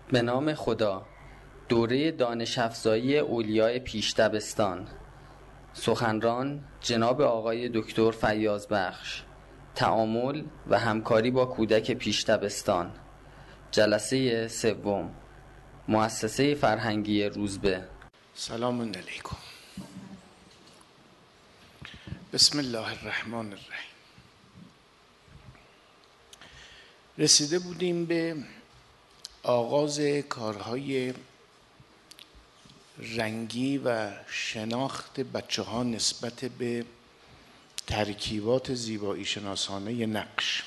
به نام خدا. دوره دانش افزایی اولیاء پیش دبستان. سخنران جناب آقای دکتر فیاضبخش. تعامل و همکاری با کودک پیش دبستان. جلسه سوم. مؤسسه فرهنگی روزبه. سلام علیکم. بسم الله الرحمن الرحیم. رسیده بودیم به آغاز کارهای رنگی و شناخت بچه ها نسبت به ترکیبات زیبایی شناسانه نقش.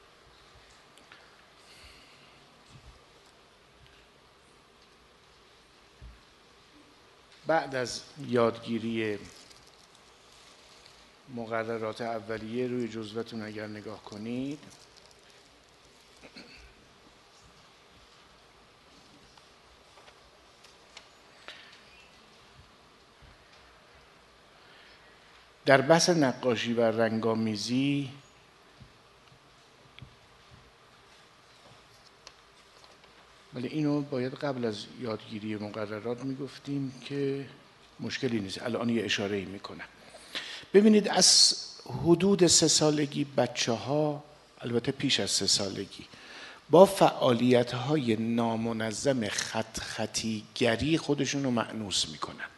بعد از یادگیری مقررات اولیه روی جزوه‌تون اگر نگاه کنید، در بحث نقاشی و رنگامیزی ولی اینو باید قبل از یادگیری مقررات میگفتیم که مشکلی نیست، الان یه اشاره‌ای میکنم. ببینید از حدود 3 سالگی بچه ها، البته پیش از 3 سالگی، با فعالیت‌های نامنظم خطیگری خودشون رو مأنوس میکنند.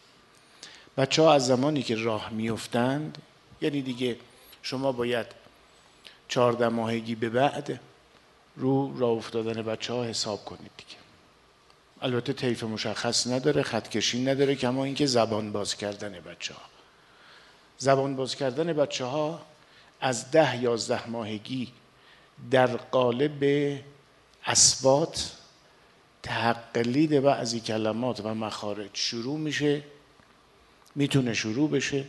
بچه ها از زمانی که راه میافتند، یعنی دیگه شما باید 14 ماهگی به بعد رو راه افتادن بچه ها حساب کنید دیگه. البته طیف مشخص نداره، خطکشی نداره، کما اینکه زبان باز کردن بچه ها. زبان باز کردن بچه ها از 10-11 ماهگی در قالب اصوات، تقلید بعضی کلمات و مخارج شروع میشه، میتونه شروع بشه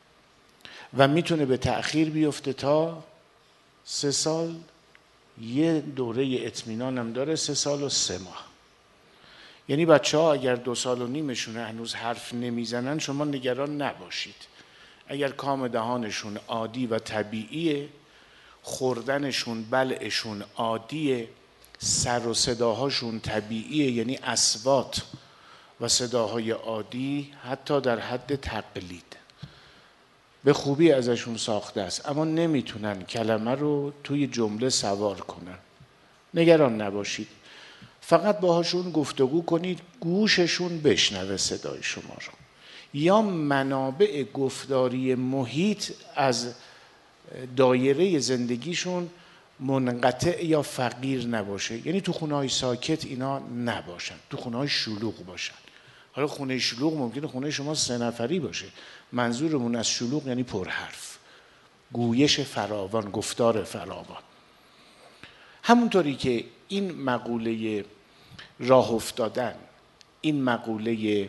و میتونه به تأخیر بیفته تا 3 سال. یه دوره اطمینان هم داره 3 سال و 3 ماه. یعنی بچه ها اگر 2 سال و نیمشون هنوز حرف نمیزنن شما نگران نباشید. اگر کام دهانشون عادی و طبیعیه، خوردنشون بلعشون عادیه، سر و صداهاشون طبیعیه، یعنی اصوات و صداهای عادی، حتی در حد تقلید به خوبی ازشون ساخته است، اما نمیتونن کلمه رو توی جمله سوار کنن. نگران نباشید، فقط باهاشون گفتگو کنید، گوششون بشنوه صدای شما رو، یا منابع گفتاری محیط از دایره زندگیشون منقطع یا فقیر نباشه. یعنی تو خونه‌های ساکت اینا نباشن، تو خونه‌های شلوغ باشن. حالا خونه شلوغ ممکنه خونه شما 3 نفری باشه. منظورمون از شلوغ یعنی پرحرف، گویش فراوان، گفتار فراوان. همونطوری که این مقوله راه افتادن، این مقوله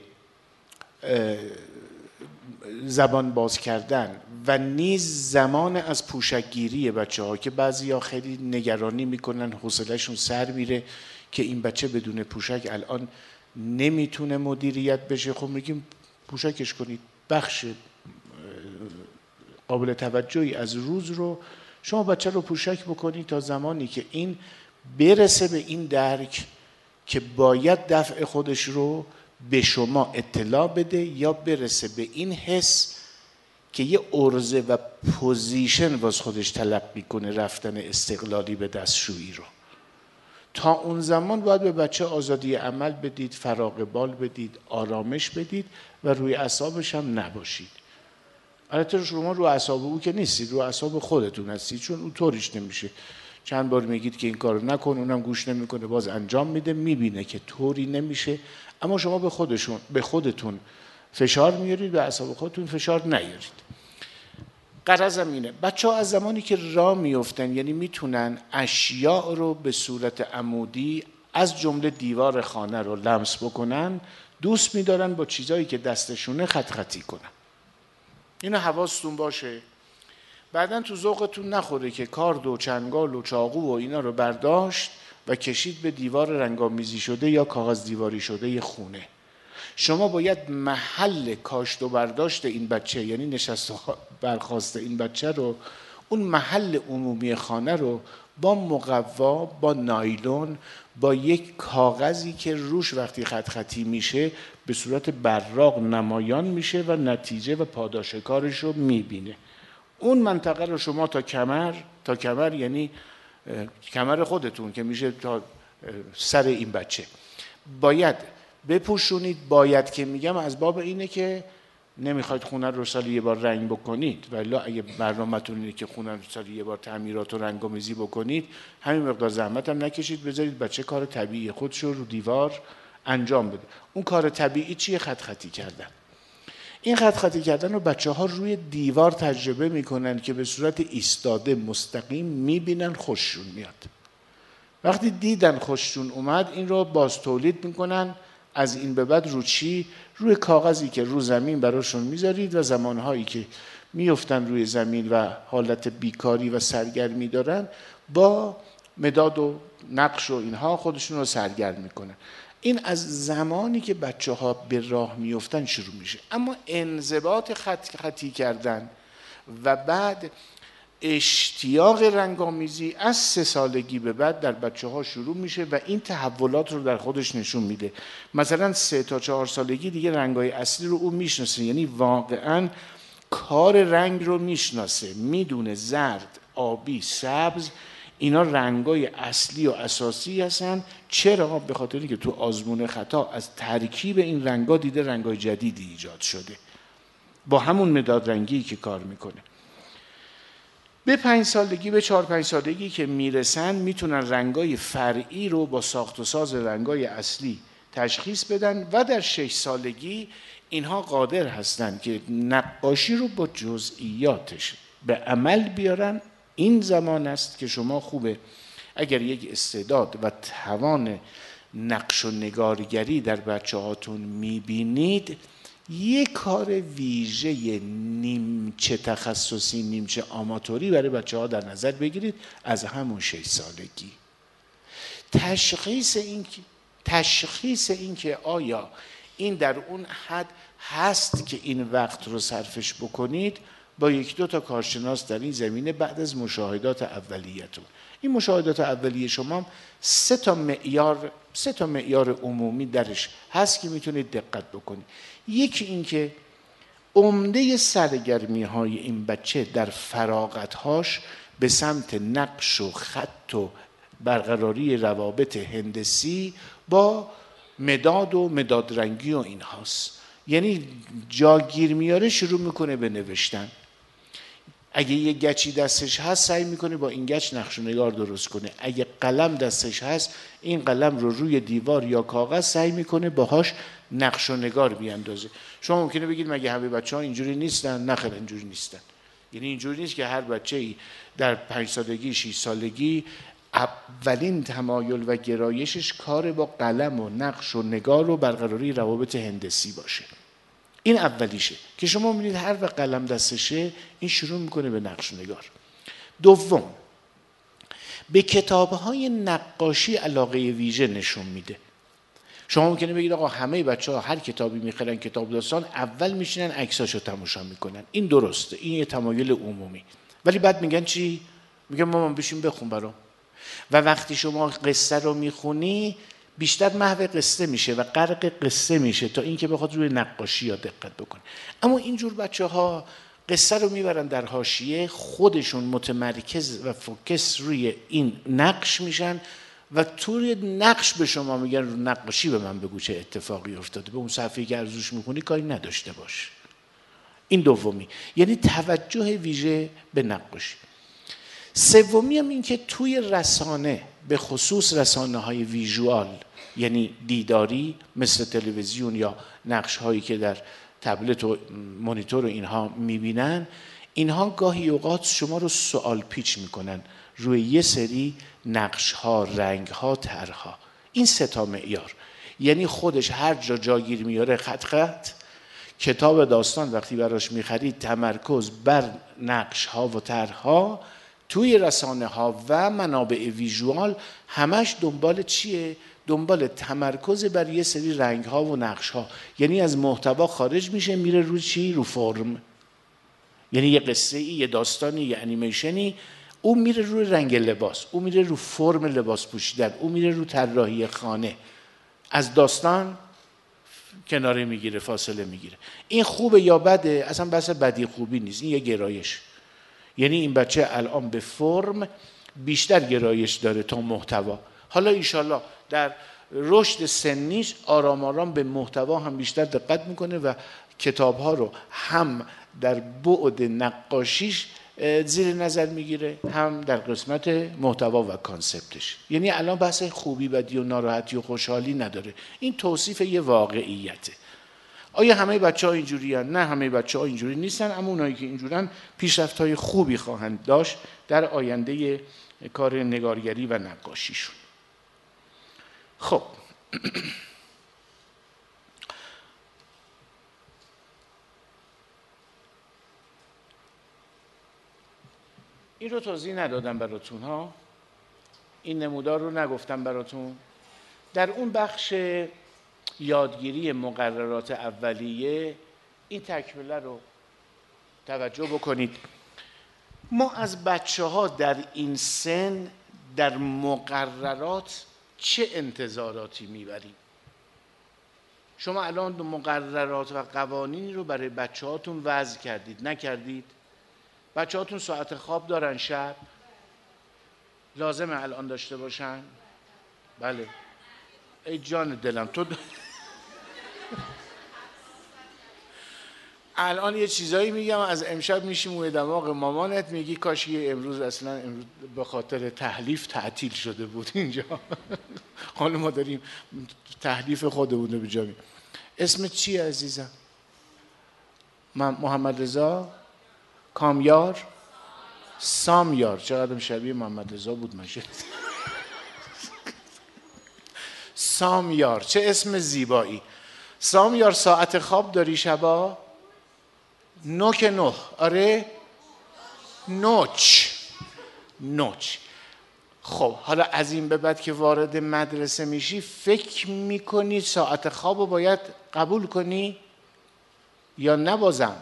زبان باز کردن و نیز زمان از پوشکگیری بچه ها که بعضی ها خیلی نگرانی میکنن، حوصله‌شون سر میره که این بچه بدون پوشک الان نمیتونه مدیریت بشه. خب میگیم پوشکش کنید. بخش قابل توجهی از روز رو شما بچه رو پوشک بکنید تا زمانی که این برسه به این درک که باید دفع خودش رو به شما اطلاع بده، یا برسه به این حس که یه عرضه و پوزیشن واس خودش تلقی کنه رفتن استقلالی به دستشویی رو. تا اون زمان باید به بچه آزادی عمل بدید، فراغ بال بدید، آرامش بدید و روی اعصابش هم نباشید. البته شما رو اعصاب او که نیستید، رو اعصاب خودتون هستید، چون اون طوریش نمیشه. چند بار میگید که این کارو نکن، اونم گوش نمیکنه، باز انجام میده، میبینه که طوری نمیشه، اما شما به خودتون فشار میارید، به اعصاب خودتون فشار نیارید. غرضم اینه بچه ها از زمانی که راه میفتن، یعنی میتونن اشیاء رو به صورت عمودی از جمله دیوار خانه رو لمس بکنن، دوست میدارن با چیزایی که دستشونه خط خطی کنن. اینو حواستون باشه. بعدن تو ذوقتون نخوره که کارد و چنگال و چاقو و اینا رو برداشت و کشید به دیوار رنگامیزی شده یا کاغذ دیواری شده ی خونه. شما باید محل کاشت و برداشت این بچه، یعنی نشست و برخاست این بچه رو، اون محل عمومی خانه رو با مقوا، با نایلون، با یک کاغذی که روش وقتی خط خطی میشه به صورت براق نمایان میشه و نتیجه و پاداش کارش رو میبینه. اون منطقه رو شما تا کمر یعنی کمر خودتون که میشه تا سر این بچه باید بپوشونید. باید که میگم از باب اینه که نمیخواید خونه رو سالی یه بار رنگ بکنید، ولی اگه برنامه‌تون اینه که خونه رو سالی یه بار تعمیرات و رنگ‌آمیزی بکنید، همین مقدار زحمت هم نکشید، بذارید بچه کار طبیعی خودش رو دیوار انجام بده. اون کار طبیعی چیه؟ خط خطی کردن. این خط خطی کردن رو بچه‌ها روی دیوار تجربه میکنن که به صورت ایستاده مستقیم میبینن، خوششون میاد. وقتی دیدن خوششون اومد، این رو باز تولید میکنن. از این به بعد رو چی؟ روی کاغذی که رو زمین براشون میذارید و زمانهایی که میفتن روی زمین و حالت بیکاری و سرگرمی دارن، با مداد و نقش و اینها خودشون رو سرگرم میکنن. این از زمانی که بچه ها به راه میفتن شروع میشه. اما انضباط خطی کردن و بعد اشتیاق رنگامیزی از 3 سالگی به بعد در بچه ها شروع میشه و این تحولات رو در خودش نشون میده. مثلا 3 تا 4 سالگی دیگه رنگای اصلی رو اون میشناسه، یعنی واقعا کار رنگ رو میشناسه، میدونه زرد، آبی، سبز اینا رنگای اصلی و اساسی هستن. چرا؟ به خاطر اینکه تو آزمون خطا از ترکیب این رنگا دیده رنگای جدیدی ایجاد شده با همون مداد رنگی که کار میکنه. به 5 سالگی، به 4-5 سالگی که میرسن، میتونن رنگای فرعی رو با ساخت و ساز رنگای اصلی تشخیص بدن و در 6 سالگی اینها قادر هستن که نقاشی رو با جزئیاتش به عمل بیارن. این زمان است که شما خوبه اگر یک استعداد و توان نقش و نگارگری در بچه هاتون میبینید، یک کار ویژه نیمچه تخصصی نیمچه آماتوری برای بچه ها در نظر بگیرید از همون 6 سالگی. تشخیص این که آیا این در اون حد هست که این وقت رو صرفش بکنید با 1-2 تا کارشناس در این زمینه بعد از مشاهدات اولیه‌تون. این مشاهدات اولیه شما 3 تا معیار عمومی درش هست که میتونید دقت بکنید. یکی این که عمده سرگرمی های این بچه در فراغت‌هاش به سمت نقش و خط و برقراری روابط هندسی با مداد و مداد رنگی و این هاست. یعنی جاگیر میاره شروع میکنه به نوشتن. اگه یه گچی دستش هست سعی میکنه با این گچ نقش و نگار درست کنه. اگه قلم دستش هست این قلم رو روی دیوار یا کاغذ سعی میکنه باهاش نقش و نگار بیاندازه. شما ممکنه بگید مگه همه بچه‌ها اینجوری نیستن؟ نه خیر، اینجوری نیستن. یعنی اینجوری نیست که هر بچه‌ای در 5 سالگی 6 سالگی اولین تمایل و گرایشش کار با قلم و نقش و نگار و برقراری روابط هندسی باشه. این اولیشه که شما می‌بینید هر وقت قلم دستشه این شروع میکنه به نقش و نگار. دوم، به کتاب‌های نقاشی علاقه ویژه نشون میده. شما ممکنه بگید آقا همه بچه‌ها هر کتابی میخرن کتاب داستان اول میشینن عکساشو تماشا میکنن. این درسته، این یه تمایل عمومی. ولی بعد میگن چی؟ میگن مامان بشین بخون برام. و وقتی شما قصه رو میخونی بیشتر محو قصه میشه و غرق قصه میشه تا اینکه بخواد روی نقاشی یا دقت بکنه. اما اینجور بچه‌ها قصه رو میبرن در حاشیه، خودشون متمرکز و فوکس روی این نقش میشن و توی نقش به شما میگن رو نقاشی به من بگو چه اتفاقی افتاده، به اون صفحه‌ای که ارزوش میخونی کاری نداشته باش. این دومی، یعنی توجه ویژه به نقاشی. سومی هم این که توی رسانه، به خصوص رسانه‌های ویژوال یعنی دیداری مثل تلویزیون یا نقش‌هایی که در تبلت و مانیتور و اینها میبینن، اینها گاهی اوقات شما رو سوال پیچ میکنن روی یه سری نقش‌ها، رنگ‌ها، طرح‌ها. این 3 تا معیار، یعنی خودش هر جا جاگیر میاره خط. کتاب داستان وقتی براش میخرید تمرکز بر نقش‌ها و طرح‌ها. توی رسانه‌ها و منابع ویژوال همش دنبال چیه؟ دنبال تمرکز بر یه سری رنگ‌ها و نقش‌ها. یعنی از محتوا خارج میشه میره روی چی؟ رو فرم. یعنی یه قصه ای، یه داستانی، یه انیمیشنی او میره روی رنگ لباس، او میره رو فرم لباس پوشیدن، او میره رو طراحی خانه، از داستان کناره میگیره، فاصله میگیره. این خوبه یا بده؟ اصلا بحث بدی خوبی نیست، این یه گرایش. یعنی این بچه الان به فرم بیشتر گرایش داره تا محتوا. حالا ایشالله در رشد سنیش آرام آرام به محتوا هم بیشتر دقت میکنه و کتابها رو هم در بعد نقاشیش زیر نظر میگیره، هم در قسمت محتوا و کانسپتش. یعنی الان بحث خوبی بدی و ناراحتی و خوشحالی نداره، این توصیف یه واقعیته. آیا همه بچه ها اینجوری هستند؟ نه، همه بچه ها اینجوری نیستن، اما اونایی که اینجورن پیشرفت های خوبی خواهند داشت در آینده کار نگارگری و نقاشیشون. خب این رو توضیح ندادم براتون ها، این نمودار رو نگفتم براتون. در اون بخش یادگیری مقررات اولیه این تکمله رو توجه بکنید. ما از بچه ها در این سن در مقررات چه انتظاراتی میبریم؟ شما الان مقررات و قوانینی رو برای بچه هاتون وضع کردید، نکردید؟ بچه هاتون ساعت خواب دارن شب؟ لازمه الان داشته باشن؟ بله. ای جان دلم تو الان یه چیزایی میگم از امشب میشیم موی دماغ مامانت، میگی کاش یه امروز اصلا به خاطر تحلیف تعطیل شده بود اینجا. حالا ما داریم تحلیف خودمون رو بجامیم. اسمت چیه عزیزم؟ محمد رضا کامیار سامیار. چقدر شبیه محمد رضا بود ماشین. سامیار، چه اسم زیبایی. سامیار ساعت خواب داری شبا؟ 9 آره؟ نوچ. خب حالا از این به بعد که وارد مدرسه میشی فکر میکنی ساعت خواب رو باید قبول کنی یا نبازم؟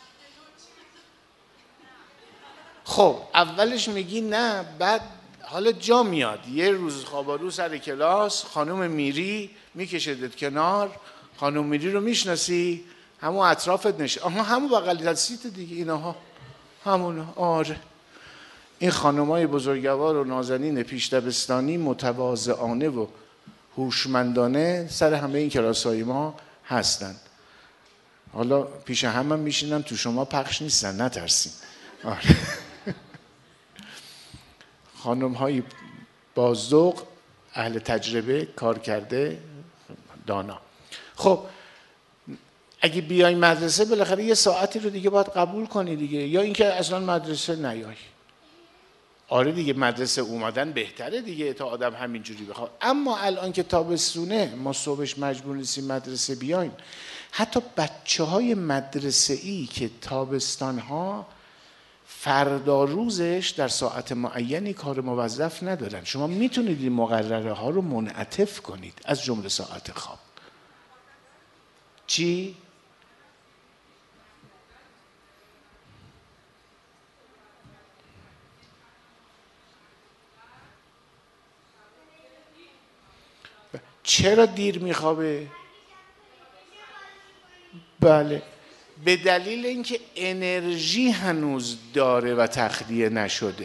خب اولش میگی نه، بعد حالا جا میاد یه روز خوابارو سر کلاس، خانم میری میکشدت کنار، خانم میری رو میشناسی؟ همون اطرافت نشه، همون بغلی دستیت دیگه، اینها همون. آره این خانمای بزرگوار و نازنین پیش دبستانی متواضعانه و هوشمندانه سر همه این کلاسای ما هستن. حالا پیش هم میشینن، تو شما پخش نیستن، نترسین. آره. خانم های بازذوق، اهل تجربه، کار کرده، دانا. خب اگه بیای مدرسه بالاخره یه ساعتی رو دیگه باید قبول کنی دیگه، یا اینکه اصلا مدرسه نیای. آره دیگه مدرسه اومدن بهتره دیگه تا آدم همینجوری بخواد. اما الان که تابستونه ما صبحش مجبور نیستیم مدرسه بیاین، حتی بچه های مدرسه ای که تابستان ها فردا روزش در ساعت معینی کار موظف ندارن، شما میتونید این مقرره ها رو منعطف کنید، از جمله ساعت خواب. چی؟ چرا دیر میخوابه؟ بله، به دلیل اینکه انرژی هنوز داره و تخلیه نشده.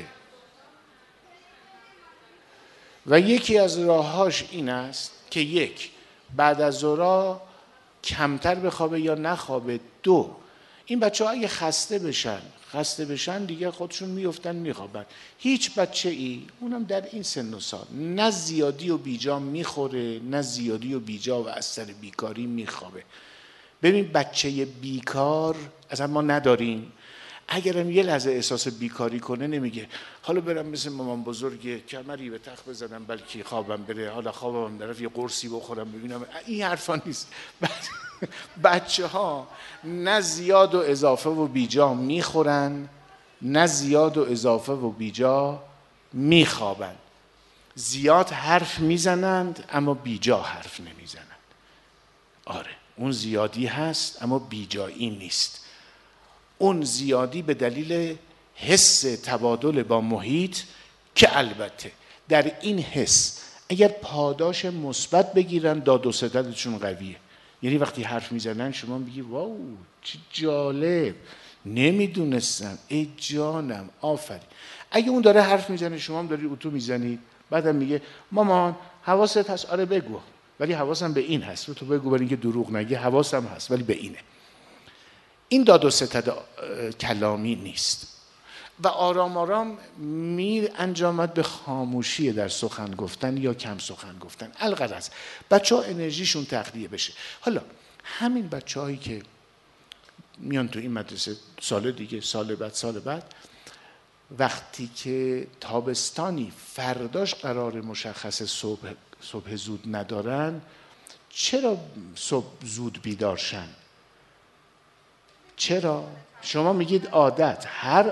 و یکی از راهاش این است که یک، بعد از ظهر کمتر بخوابه یا نخوابه. دو، این بچه ها اگه خسته بشن دیگه خودشون میفتن میخوابن. هیچ بچه ای، اونم در این سن و سال، نه زیادی و بیجا میخوره نه زیادی و بیجا و از سر بیکاری میخوابه. ببین بچه بیکار اصلا ما نداریم. اگرم یه لحظه احساس بیکاری کنه نمیگه حالا برم مثل مامان بزرگ کمری به تخت بزنم بلکه خوابم بره، حالا خوابم طرف یه قرصی بخورم ببینم. این حرفا نیست. بچه ها نه زیاد و اضافه و بیجا میخورن نه زیاد و اضافه و بیجا میخوابن. زیاد حرف میزنند اما بیجا حرف نمیزنند. آره اون زیادی هست اما بیجایی نیست. اون زیادی به دلیل حس تبادل با محیط که البته در این حس اگر پاداش مثبت بگیرن داد و ستدشون قویه. یعنی وقتی حرف میزنن شما میگی واو چه جالب، نمیدونستم، ای جانم، آفرین. اگه اون داره حرف میزنه شما هم داری اتو میزنید، بعدم میگه مامان حواست هست؟ آره بگو، ولی حواسم به این هست. تو بگو برای اینکه دروغ نگی، حواسم هست ولی به اینه. این داد و ستد کلامی نیست و آرام آرام می انجامد به خاموشی در سخن گفتن یا کم سخن گفتن. الغرض بچه ها انرژیشون تخلیه بشه. حالا همین بچه هایی که میان تو این مدرسه سال دیگه، سال بعد، وقتی که تابستانی فرداش قرار مشخص صبح زود ندارن، چرا صبح زود بیدار شن؟ چرا؟ شما میگید عادت. هر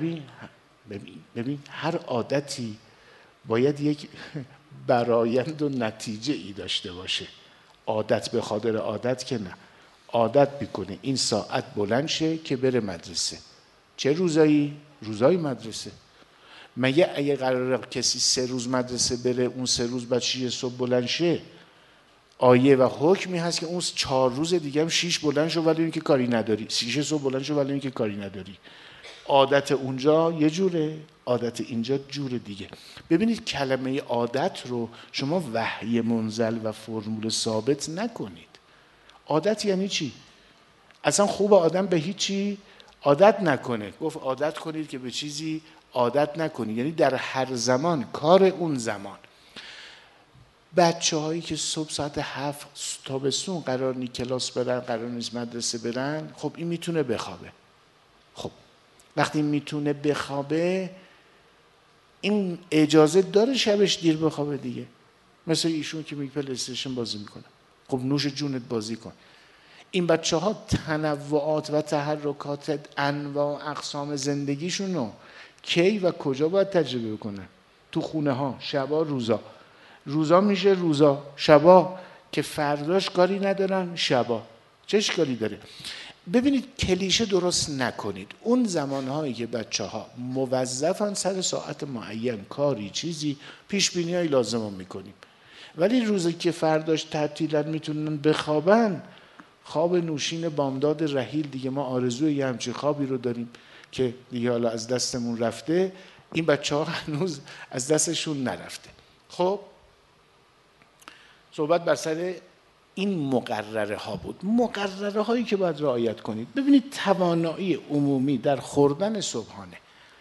ببین هر عادتی باید یک برآیند و نتیجه ای داشته باشه. عادت به خاطر عادت که نه. عادت میکنه این ساعت بلند شه که بره مدرسه. چه روزایی؟ روزای مدرسه. مگه اگه قراره کسی 3 روز مدرسه بره، اون 3 روز بعد 6 صبح بلند شه، آیه و حکمی هست که اون 4 روز دیگه هم 6 بلند شو ولی اینکه کاری نداری، 6 صبح بلند شو ولی اینکه کاری نداری. عادت اونجا یه جوره، عادت اینجا جور دیگه. ببینید کلمه عادت رو شما وحی منزل و فرمول ثابت نکنید. عادت یعنی چی؟ اصلا خوب آدم به هیچی عادت نکنه. گفت عادت کنید که به چیزی عادت نکنید، یعنی در هر زمان کار اون زمان. بچه هایی که صبح ساعت 7 تابستون قرار نیست کلاس برن، قرار نیست مدرسه برن، خب این میتونه بخوابه. خب وقتی میتونه بخوابه این اجازه داره شبش دیر بخوابه دیگه. مثل ایشون که میگه پلی استیشن بازی میکنه، خب نوش جونت بازی کن. این بچه ها تنوعات و تحرکات انواع اقسام زندگیشون رو کی و کجا باید تجربه کنن؟ تو خونه ها، شبا، روزا میشه روزا، شبا که فرداش کاری ندارن، شبا چه اشکالی داره؟ ببینید کلیشه درست نکنید. اون زمانهایی که بچه ها موظفن سر ساعت معین کاری چیزی پیش بینی های لازم میکنیم، ولی روزی که فرداش تعطیلن میتونن بخوابن، خواب نوشین بامداد رحیل دیگه. ما آرزوی یه همچین خوابی رو داریم که دیگه حالا از دستمون رفته. این بچه ها هنوز از دستشون نرفته. خب صحبت بر سر این مقرره ها بود. مقرره هایی که باید رعایت کنید. ببینید توانایی عمومی در خوردن صبحانه.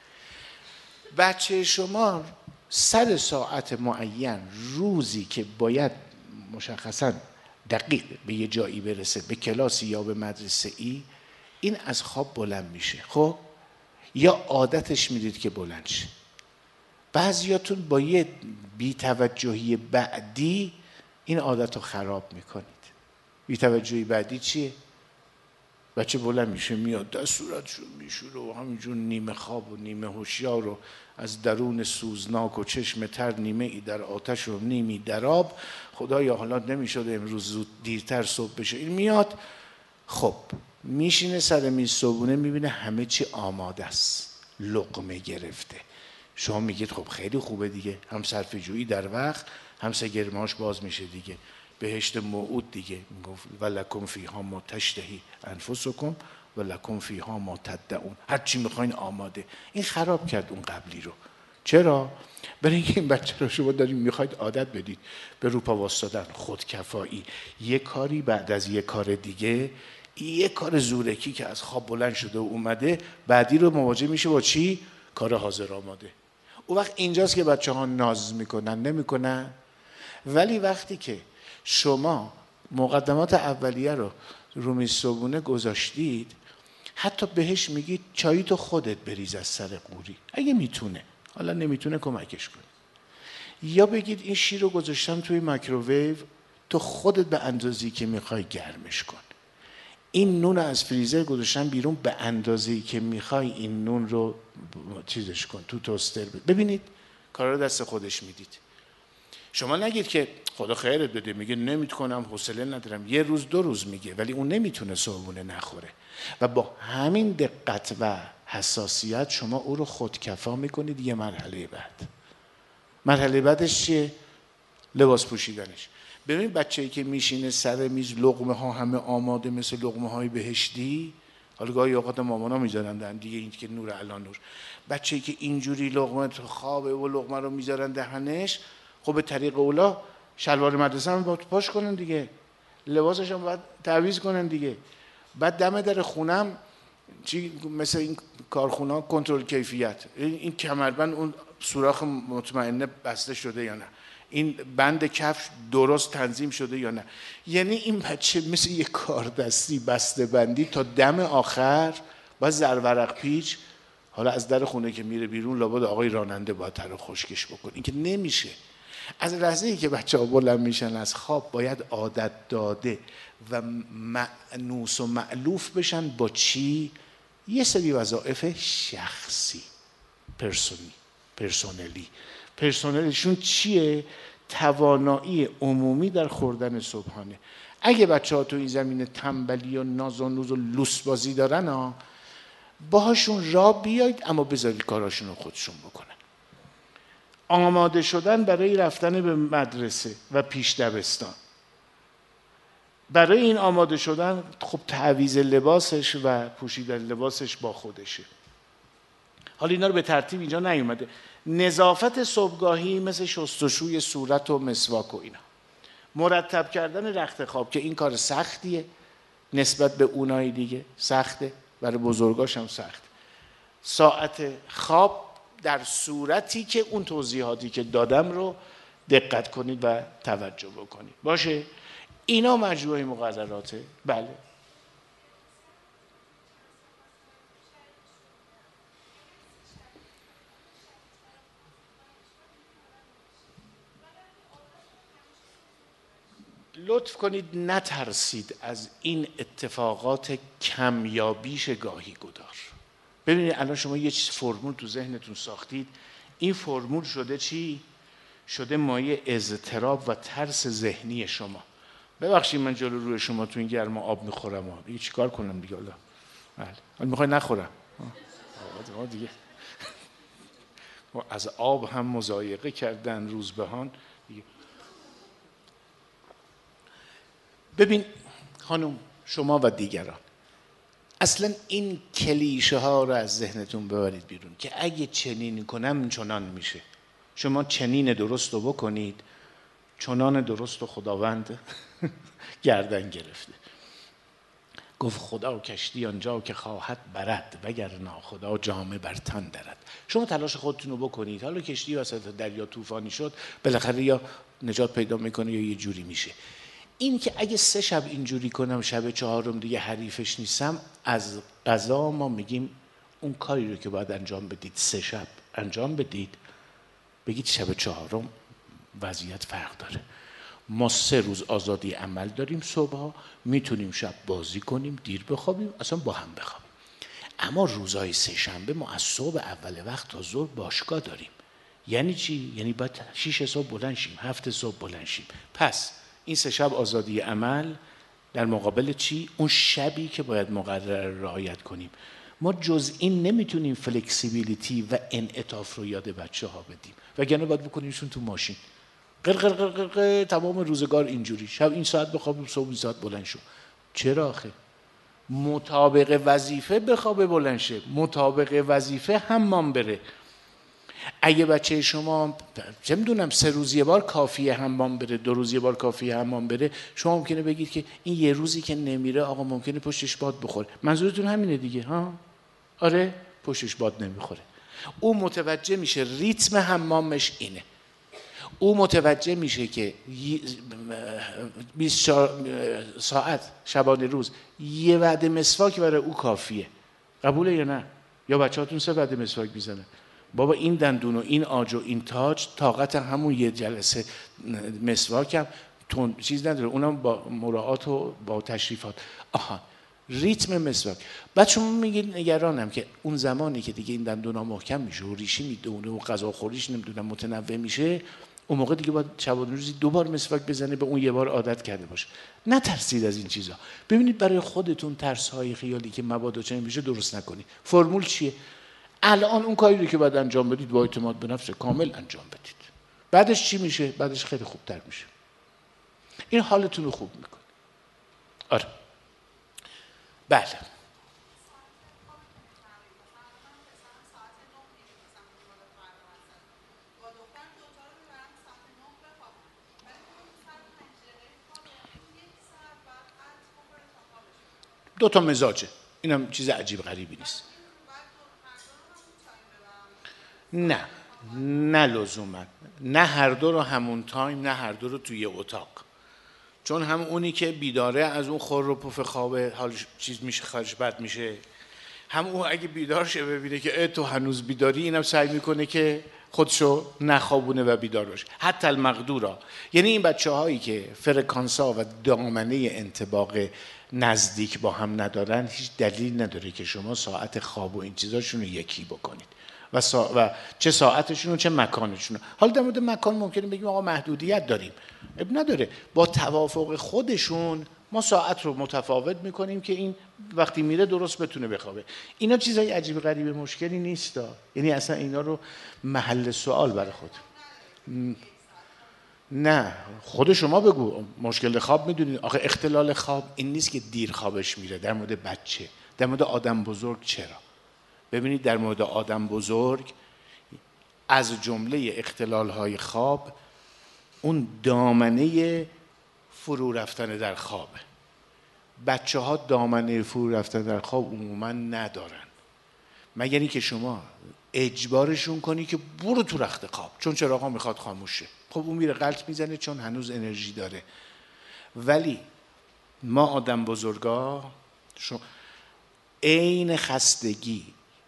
بچه شما سر ساعت معین روزی که باید مشخصاً دقیق به یه جایی برسه، به کلاسی یا به مدرسه ای، این از خواب بلند میشه. خب یا عادتش میدید که بلند شه. بعضیاتون با یه بی‌توجهی بعدی این عادت رو خراب میکنید. بی‌توجهی بعدی چیه؟ بچه بلند میشه میاد دستورتشو میشوره و همینجور نیمه خواب و نیمه هوشیار و از درون سوزناک و چشم تر، نیمه ای در آتش و نیمی در آب. خدایا حالا نمیشده امروز زود دیرتر صبح بشه. این میاد، خب میشینه سر میز صبحونه، میبینه همه چی آماده است، لقمه گرفته. شما میگید خب خیلی خوبه دیگه، هم صرفه جویی در وقت، هم سگرماش باز میشه دیگه، بهشت موعود دیگه. میگفت ولکم فیها ما تشتهی انفسکم ولکم فیها ما تدعون. هر چی میخواین آماده. این خراب کرد اون قبلی رو. چرا؟ برای اینکه این بچه رو شما دارید میخواید عادت بدید به روپا واسطادن، خودکفایی، یه کاری بعد از یه کار دیگه، یه کار زورکی که از خواب بلند شده و اومده، بعدی رو مواجه میشه با چی؟ کار حاضر آماده. اون وقت اینجاست که بچه ها ناز میکنن، نمیکنن. ولی وقتی که شما مقدمات اولیه رو میز صبحونه گذاشتید، حتی بهش میگید چایی تو خودت بریز از سر قوری اگه میتونه، حالا نمیتونه کمکش کنی. یا بگید این شیر رو گذاشتم توی مایکروویو، تو خودت به اندازه‌ای که میخوای گرمش کن. این نون از فریزر گذاشتم بیرون، به اندازه‌ای که میخوای این نون رو چیزش کن تو توستر. ببینید کارا رو دست خودش میدید. شما نگید که خدا خیرت بده، میگه نمیتونم، حوصله ندارم، یه روز 2 روز میگه، ولی اون نمیتونه صبحونه نخوره و با همین دقت و حساسیت شما او رو خودکفا میکنید. یه مرحله بعدش چیه؟ لباس پوشیدنش. ببین بچه‌ای که میشینه سر میز، لقمه ها همه آماده مثل لقمه های بهشتی، حالا گاهی اوقات مامانا میذارن دهن دیگه، این که نور علا نور، بچه‌ای که اینجوری لقمه خوابه و لقمه رو میذارن دهنش، خب به طریق اولا شلوار مدرسه هم باید پاش کنن دیگه، لباسش هم باید تعویض کنن دیگه. بعد دم در خونم چی مثل این کارخونه کنترل کیفیت، این کمربند اون سوراخ مطمئنه بسته شده یا نه، این بند کفش درست تنظیم شده یا نه. یعنی این بچه مثل یک کاردستی بسته بندی تا دم آخر با زرورق پیچ. حالا از در خونه که میره بیرون لابد آقای راننده باید تر خشکش بکنه. این که نمیشه. از لحظه‌ای که بچه‌ها بلند میشن از خواب باید عادت داده و مأنوس و مألوف بشن با چی؟ یه سری وظایف شخصی، پرسونلیشون چیه؟ توانایی عمومی در خوردن صبحانه. اگه بچه‌ها تو این زمینه تنبلی و ناز و نوز و لوس بازی دارن باهاشون راه بیاید، اما بذارید کاراشون رو خودشون بکنن. آماده شدن برای رفتن به مدرسه و پیش دبستان، برای این آماده شدن خب تعویض لباسش و پوشیدن لباسش با خودشه. حالا اینا رو به ترتیب اینجا نیومده. نظافت صبحگاهی مثل شستشوی صورت و مسواک و اینا، مرتب کردن رخت خواب که این کار سختیه نسبت به اونای دیگه، سخته، برای بزرگاش هم سخت. ساعت خواب در صورتی که اون توضیحاتی که دادم رو دقت کنید و توجه بکنید. باشه؟ اینا مجموعه مقرراته. بله. لطف کنید نترسید از این اتفاقات کمیابیش گاهی گدار. ببینید الان شما یه فرمول تو ذهنتون ساختید، این فرمول شده چی؟ شده مایه اضطراب و ترس ذهنی شما. ببخشید من جلو روی شما تو این گرما آب میخورم، دیگه چیکار کنم دیگه؟ حالا بله میخوای نخورم دیگه. از آب هم مضایقه کردن روزبهان دیگه. ببین خانم شما و دیگران، اصلا این کلیشه ها رو از ذهنتون ببرید بیرون که اگه چنین کنم چنان میشه. شما چنین درست رو بکنید، چنان درست رو خداوند گردن گرفته. گفت خدا کشتی آنجا که خواهد برد، وگر ناخدا جامه بر تن درد. شما تلاش خودتون رو بکنید، حالا کشتی وسط دریا طوفانی شد بالاخره یا نجات پیدا میکنه یا یه جوری میشه. این که اگه 3 شب اینجوری کنم شب 4م دیگه حریفش نیستم، از قضا ما میگیم اون کاری رو که باید انجام بدید 3 شب انجام بدید، بگید شب 4م وضعیت فرق داره. ما 3 روز آزادی عمل داریم، صبحها میتونیم شب بازی کنیم، دیر بخوابیم، اصلا با هم بخوابیم. اما روزهای 3 شنبه ما از صبح اول وقت تا ظهر باشگاه داریم. یعنی چی؟ یعنی باید 6 صبح بلند شیم، 7 صبح بلند شیم. پس این 3 شب آزادی عمل در مقابل چی؟ اون شبی که باید مقرر رعایت کنیم. ما جز این نمیتونیم فلکسیبیلیتی و انعطاف رو یاد بچه ها بدیم، وگرنه باید بکنیمشون تو ماشین قر تمام روزگار اینجوری، شب این ساعت بخواب صبح این ساعت بلند شو. چرا آخه؟ مطابق وظیفه بخوابه بلند شه، مطابق وظیفه حمام بره. اگه بچه شما چه میدونم 3 روز یه بار کافیه حمام بره، 2 روز یه بار کافیه حمام بره، شما ممکنه بگید که این یه روزی که نمیره آقا ممکنه پشتش باد بخوره. منظورتون همینه دیگه ها؟ آره پشتش باد نمیخوره. او متوجه میشه ریتم حمامش اینه، او متوجه میشه که 24 ساعت شبانه روز یه وعده مسواک برای او کافیه. قبوله یا نه؟ یا بچه‌هاتون 3 وعده مسواک میزنه؟ بابا این دندون و این آج و این تاج طاقت همون یه جلسه مسواکم چیز نداره، اونم با مراعات و با تشریفات. آها ریتم مسواک. بعد شما میگید نگرانم که اون زمانی که دیگه این دندونا محکم میشه و ریشی میدونه و غذا خوریش نمیدونم متنوع میشه، اون موقع دیگه باید شبانه روزی 2 بار مسواک بزنه، به اون 1 بار عادت کرده باشه. نترسید از این چیزا. ببینید برای خودتون ترس‌های خیالی که مبادا چنین بشه درست نکنید. فرمول چیه؟ الان اون کاری رو که باید انجام بدید با اعتماد به نفس کامل انجام بدید. بعدش چی میشه؟ بعدش خیلی خوبتر میشه. این حالتون رو خوب میکنه. آره. بله. دو تا مزاجه. اینم چیز عجیب غریبی نیست. نه لزوما، نه هر دو رو همون تایم، نه هر دو رو توی اتاق. چون هم اونی که بیداره از اون خور و پف خوابه حال چیز میشه، خارج بد میشه، هم اون اگه بیدار شه ببینه که تو هنوز بیداری، اینم سعی میکنه که خودشو نخوابونه و بیدار باشه. حتی المقدورا، یعنی این بچه‌هایی که فرکانسا و دامنه انطباق نزدیک با هم ندارن، هیچ دلیل نداره که شما ساعت خواب و این چیزاشون رو یکی بکنید و چه ساعتشون و چه مکانشون. حالا در مورد مکان ممکنه بگیم آقا محدودیت داریم، اب نداره، با توافق خودشون ما ساعت رو متفاوت میکنیم که این وقتی میره درست بتونه بخوابه. اینا چیزای عجیب غریب مشکلی نیست، یعنی اصلا اینا رو محل سوال برای خود. نه خود شما بگو مشکل خواب میدونید. آخه اختلال خواب این نیست که دیر خوابش میره. در مورد بچه، در مورد آدم بزرگ چرا؟ ببینید در مورد آدم بزرگ از جمله اختلال‌های خواب اون دامنه فرو رفتن در خوابه. بچه‌ها دامنه فرو رفتن در خواب عموما ندارن، مگر اینکه شما اجبارشون کنی که برو تو رخت خواب چون چراغا میخواد خاموش شه. خب اون میره غلط میزنه چون هنوز انرژی داره. ولی ما آدم بزرگا عین خستگی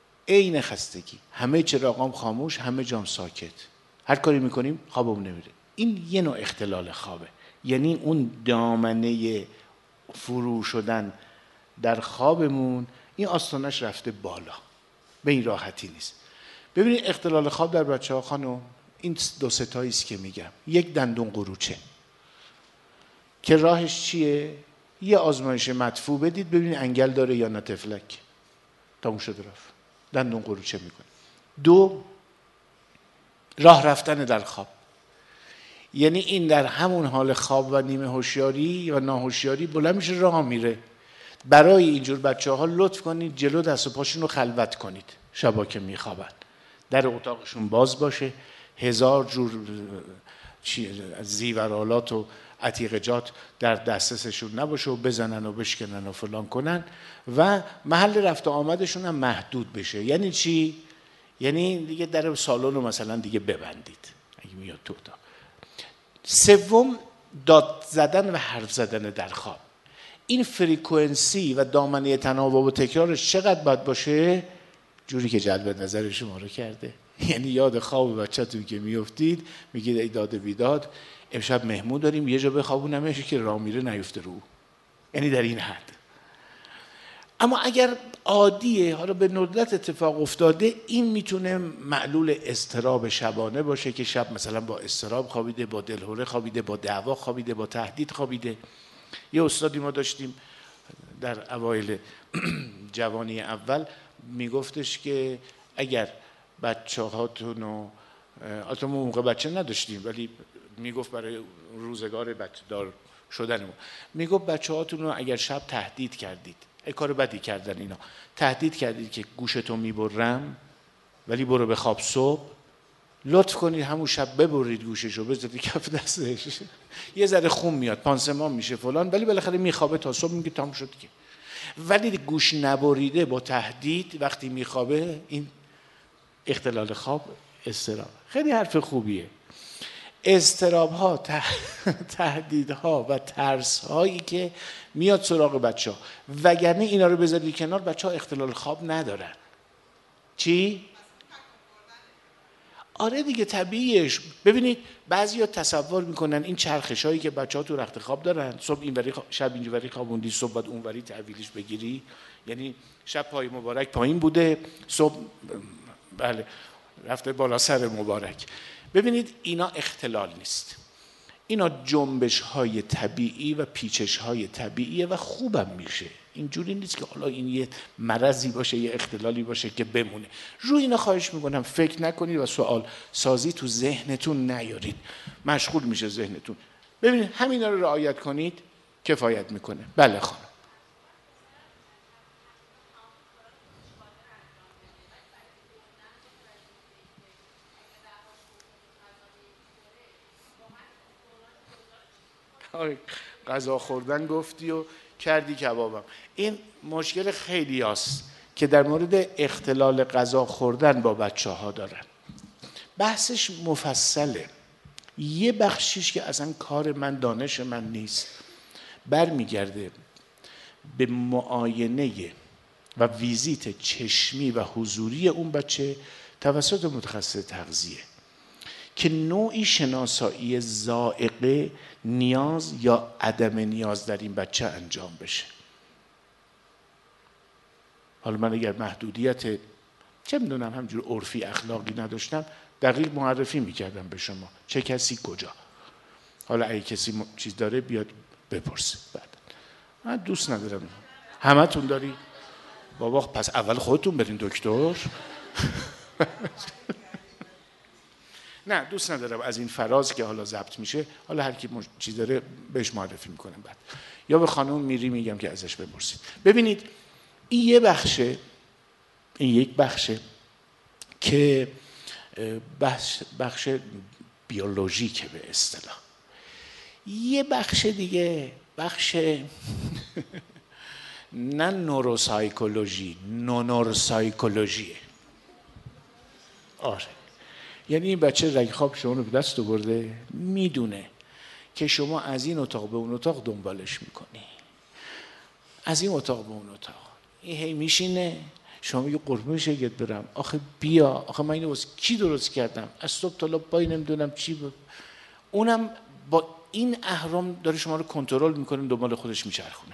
همه چراغام خاموش، همه جام ساکت، هر کاری میکنیم خوابمون نمیره. این یه نوع اختلال خوابه، یعنی اون دامنه فرو شدن در خوابمون این آستانش رفته بالا، به این راحتی نیست. ببینید اختلال خواب در بچه‌ها خانم این 2 تایی است که میگم. یک دندون قروچه که راهش چیه؟ یه آزمایش مدفوع بدید ببینید انگل داره یا نه تفلک، تموم شده رفت، دندون قروچه میکنه. 2 راه رفتن در خواب، یعنی این در همون حال خواب و نیمه هوشیاری و ناهوشیاری بلند میشه راه میره. برای اینجور بچه‌ها لطف کنید جلو دست و پاشون رو خلوت کنید شبا که میخوابن، در اتاقشون باز باشه، 1000 جور زیورالات و عتیقجات در دسترسشون نباشه و بزنن و بشکنن و فلان کنن و محل رفت و آمدشون هم محدود بشه. یعنی چی؟ یعنی دیگه در سالن رو مثلا دیگه ببندید اگه میاد تو اتاق. 3 داد زدن و حرف زدن در خواب. این فریکونسی و دامنه تناوب و تکرارش چقدر باید باشه؟ جوری که جلب نظر شما رو کرده. یعنی یاد خواب بچه‌تون که میافتید میگید ای داد بیداد امشب مهمون داریم یه جا بخوابونمش که راه میره نیفته رو. یعنی در این حد. اما اگر عادیه، حالا به ندرت اتفاق افتاده، این میتونه معلول اضطراب شبانه باشه که شب مثلا با اضطراب خوابیده، با دلهره خوابیده، با دعوا خوابیده، با تهدید خوابیده. یه استادی ما داشتیم در اوایل جوانی اول میگفتش که اگر بچه‌هاتون رو، البته ما موقع بچه نداشتیم ولی میگفت برای روزگار بچه دار شدنمون، میگفت بچه‌هاتون رو اگر شب تهدید کردید، ای کار بدی کردن اینا، تهدید کردید که گوشتو میبرم ولی برو به خواب صبح، لطف کنید همون شب ببرید گوششو بذارید کف دستش، یه ذره خون میاد پانسمان میشه فلان، ولی بالاخره میخوابه تا صبح، میگه تموم شد که. ولی گوش نبریده با تهدید وقتی میخوابه، این اختلال خواب، اضطراب. خیلی حرف خوبیه. اضطراب ها، تهدیدها و ترس هایی که میاد سراغ بچه ها، وگرنه اینا رو بذارید کنار بچه ها اختلال خواب ندارن. چی؟ آره دیگه طبیعیش. ببینید بعضیا تصور میکنن این چرخش هایی که بچه ها تو رخت خواب دارن، صبح اینوری شب اینوری خوابوندی، صبح بعد اونوری تحویلش بگیری، یعنی شب پای مبارک پایین بوده، صبح بله رفته بالا سر مبارک. ببینید اینا اختلال نیست، اینا جنبش های طبیعی و پیچش های طبیعیه و خوبم میشه. اینجوری نیست که حالا این یه مرضی باشه، یه اختلالی باشه که بمونه. روی اینا خواهش میکنم فکر نکنید و سوال سازی تو ذهنتون نیارید، مشغول میشه ذهنتون. ببینید همینا رو رعایت کنید کفایت میکنه. بله خانم. غذا خوردن گفتی و کردی کبابم. این مشکل خیلی هست که در مورد اختلال غذا خوردن با بچه ها دارن. بحثش مفصله. یه بخشیش که اصلا کار من، دانش من نیست، برمیگرده به معاینه و ویزیت چشمی و حضوری اون بچه توسط متخصص تغذیه که نوعی شناسایی ذائقه نیاز یا عدم نیاز در این بچه انجام بشه. حالا من اگر محدودیت چه میدونم همجور عرفی اخلاقی نداشتم دقیق معرفی میکردم به شما چه کسی کجا. حالا اگه کسی چیز داره بیاد بپرسه. بعد من دوست ندارم. همه تون داری؟ بابا پس اول خودتون برین دکتر. نه دوست ندارم از این فراز که حالا ضبط میشه، حالا هر کی چیز داره بهش معرفی میکنم بعد، یا به خانم میری میگم که ازش بپرسید. ببینید این یه بخشه، این یک بخشه که بخش بیولوژیکه به اصطلاح. یه بخش دیگه بخش نه نوروسایکولوژی، نونورسایکولوژیه. آره یعنی این بچه رگ خواب شما رو به دست آورده، میدونه که شما از این اتاق به اون اتاق دنبالش میکنی، از این اتاق به اون اتاق. این هی میشینه، شما میگه قربون شکلت برم، آخه بیا، آخه من اینو واسه کی درست کردم، از صبح تا پای نمیدونم چی اونم با این اهرام داره شما رو کنترل میکنه، دنبال خودش میچرخونه.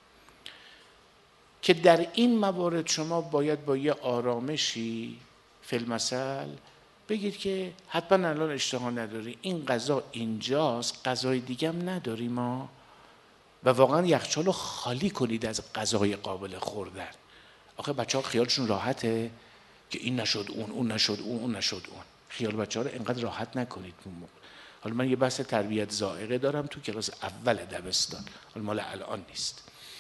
که در این موارد شما باید با یه آرامشی فی‌المثل بگید که حتما الان اشتها نداری، این غذا اینجاست، غذای دیگه هم نداری ما، و واقعا یخچال رو خالی کنید از غذای قابل خوردن. آخه بچه ها خیالشون راحته که این نشد اون نشد اون نشد اون. خیال بچه ها رو اینقدر راحت نکنید. حالا من یه بحث تربیت ذائقه دارم تو کلاس اول دبستان، حالا مال الان نیست.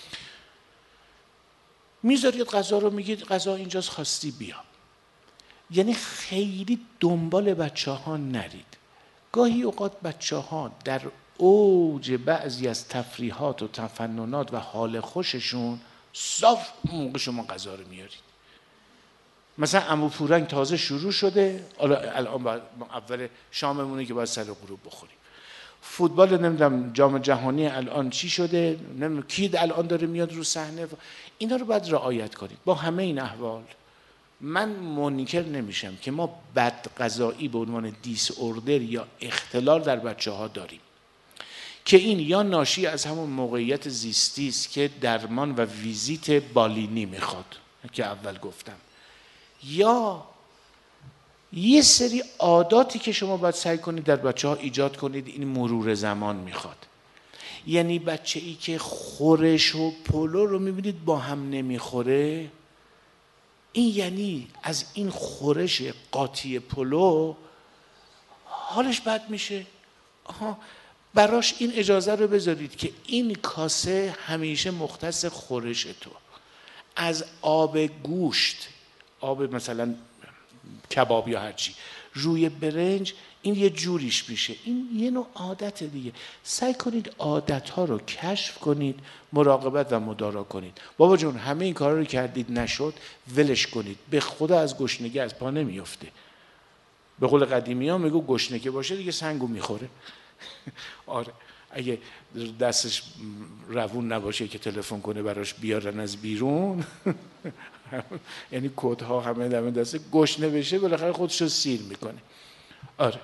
میذارید غذا رو، میگید غذا اینجاست خواستی بیا. یعنی خیلی دنبال بچه ها نرید. گاهی اوقات بچه ها در اوج بعضی از تفریحات و تفننات و حال خوششون صاف موقع شما غذا رو میارید. مثلا عمو پورنگ تازه شروع شده، الان اول شاممونه که باید سر غروب بخوریم. فوتبال نمیدونم جام جهانی الان چی شده، نمیدونم کی الان داره میاد رو صحنه. اینا رو باید رعایت کنید. با همه این احوال من منکر نمیشم که ما بد غذایی به عنوان دیس اوردر یا اختلال در بچه ها داریم که این یا ناشی از همون موقعیت زیستی است که درمان و ویزیت بالینی میخواد که اول گفتم، یا یه سری عاداتی که شما باید سعی کنید در بچه ها ایجاد کنید، این مرور زمان میخواد. یعنی بچه ای که خورش و پلو رو میبینید با هم نمیخوره، این یعنی از این خورش قاطی پلو حالش بد میشه. براش این اجازه رو بذارید که این کاسه همیشه مختص خورش تو، از آب گوشت، آب مثلا کباب یا هرچی روی برنج، این یه جوریش میشه. این یه نوع عادت دیگه. سعی کنید عادتها رو کشف کنید، مراقبت و مدارا کنید. بابا جون همه این کارا رو کردید نشد، ولش کنید. به خدا از گشنگی از پا نمیفته. به قول قدیمی ها میگو گشنه که باشه دیگه سنگو میخوره. آره اگه دستش روون نباشه که تلفن کنه براش بیارن از بیرون، یعنی کدها همه دم دسته، گشنه بشه بالاخره خودش رو سیر میکنه. آره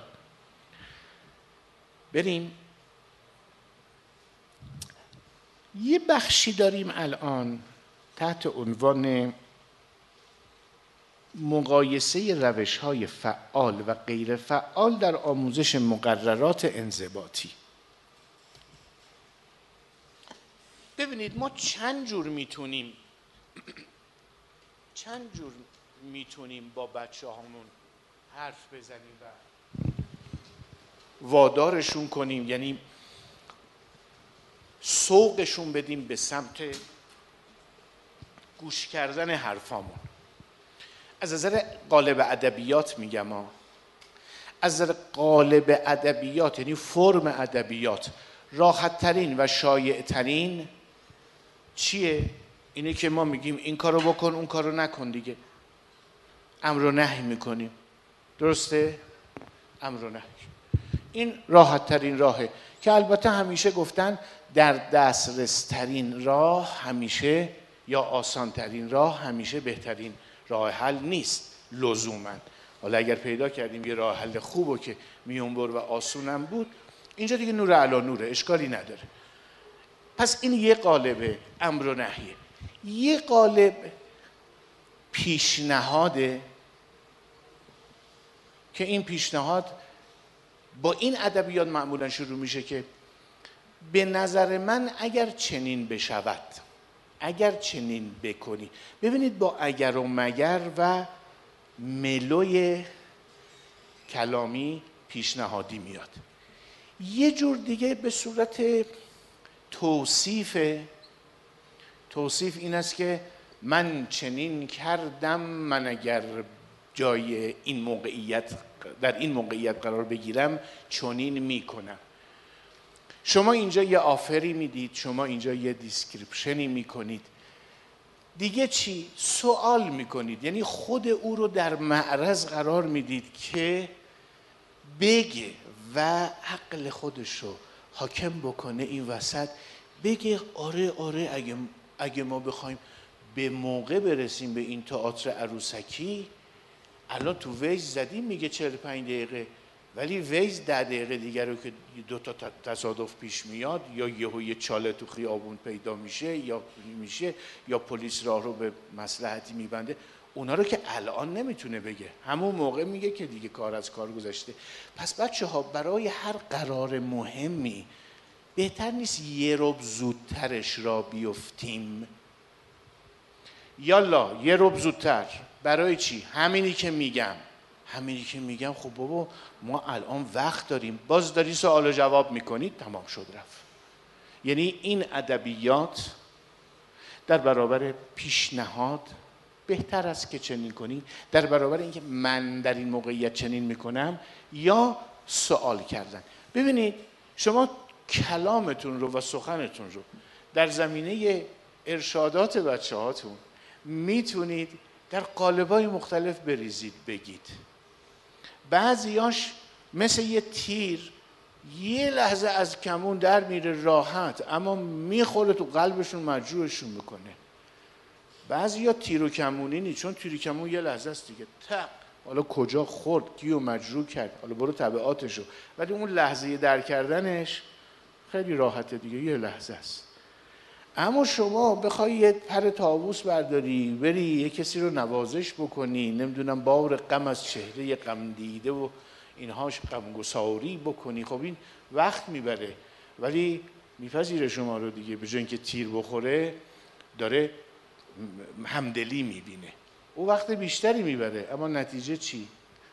بریم یه بخشی داریم الان تحت عنوان مقایسه روش‌های فعال و غیر فعال در آموزش مقررات انضباطی. ببینید ما چند جور میتونیم با بچه هامون حرف بزنیم و وادارشون کنیم، یعنی سوقشون بدیم به سمت گوش کردن حرفامون. از نظر قالب ادبیات میگم از نظر قالب ادبیات، یعنی فرم ادبیات، راحت ترین و شایع ترین چیه؟ اینه که ما میگیم این کارو بکن اون کارو نکن دیگه. امر و نهی میکنیم. درسته؟ امر و نهی. این راحت ترین راهه که البته همیشه گفتن در دسترس ترین راه همیشه یا آسان ترین راه همیشه بهترین راه حل نیست لزوما. حالا اگر پیدا کردیم یه راه حل خوبو که میونبر و آسونم بود، اینجا دیگه نور علی نوره، اشکالی نداره. پس این یه قالب امر و نهیه. یه قالب پیشنهاده که این پیشنهاد با این ادبیات معمولا شروع میشه که به نظر من اگر چنین بشود، اگر چنین بکنی. ببینید با اگر و مگر و ملوی کلامی پیشنهادی میاد. یه جور دیگه به صورت توصیف این است که من چنین کردم، من اگر جای این موقعیت در این موقعیت قرار بگیرم چنین میکنم. شما اینجا یه آفری میدید، شما اینجا یه دیسکریپشنی میکنید، دیگه چی؟ سوال میکنید، یعنی خود او رو در معرض قرار میدید که بگه و عقل خودش رو حاکم بکنه این وسط، بگه آره اگه ما بخوایم به موقع برسیم به این تئاتر عروسکی، الان تو ویز زدیم میگه 45 دقیقه، ولی ویز 10 دقیقه دیگر رو که دو تا تصادف پیش میاد یا یه چاله تو خیابون پیدا میشه یا پلیس راه رو به مصلحتی میبنده، اونا رو که الان نمیتونه بگه، همون موقع میگه که دیگه کار از کار گذشته. پس بچه ها برای هر قرار مهمی بهتر نیست یه ربع زودترش را بیفتیم؟ یالا یه ربع زودتر. برای چی؟ همینی که میگم خب بابا ما الان وقت داریم، باز داری سوال و جواب میکنید، تمام شد رفت. یعنی این ادبیات در برابر پیشنهاد بهتر است که چنین کنید، در برابر اینکه من در این موقعیت چنین میکنم یا سوال کردن. ببینید شما کلامتون رو و سخنتون رو در زمینه ارشادات بچه هاتون میتونید در قالب‌های مختلف بریزید بگید. بعضیاش مثل یه تیر یه لحظه از کمون در میره راحت، اما میخوره تو قلبشون، مجروحشون میکنه. بعضیا تیر و کمونی نیست، چون تیر و کمون یه لحظه است دیگه، تق حالا کجا خورد کیو مجروح کرد، حالا برو تبعاتشو، ولی اون لحظه در کردنش خیلی راحته دیگه، یه لحظه است. اما شما بخوای یه پر طاووس برداری بری یه کسی رو نوازش بکنی، نمیدونم بار غم از چهره غم دیده و اینهاش غمگساری بکنی، خب این وقت میبره، ولی میپذیره شما رو دیگه، به جای اینکه تیر بخوره داره همدلی میبینه، او وقت بیشتری میبره، اما نتیجه چی؟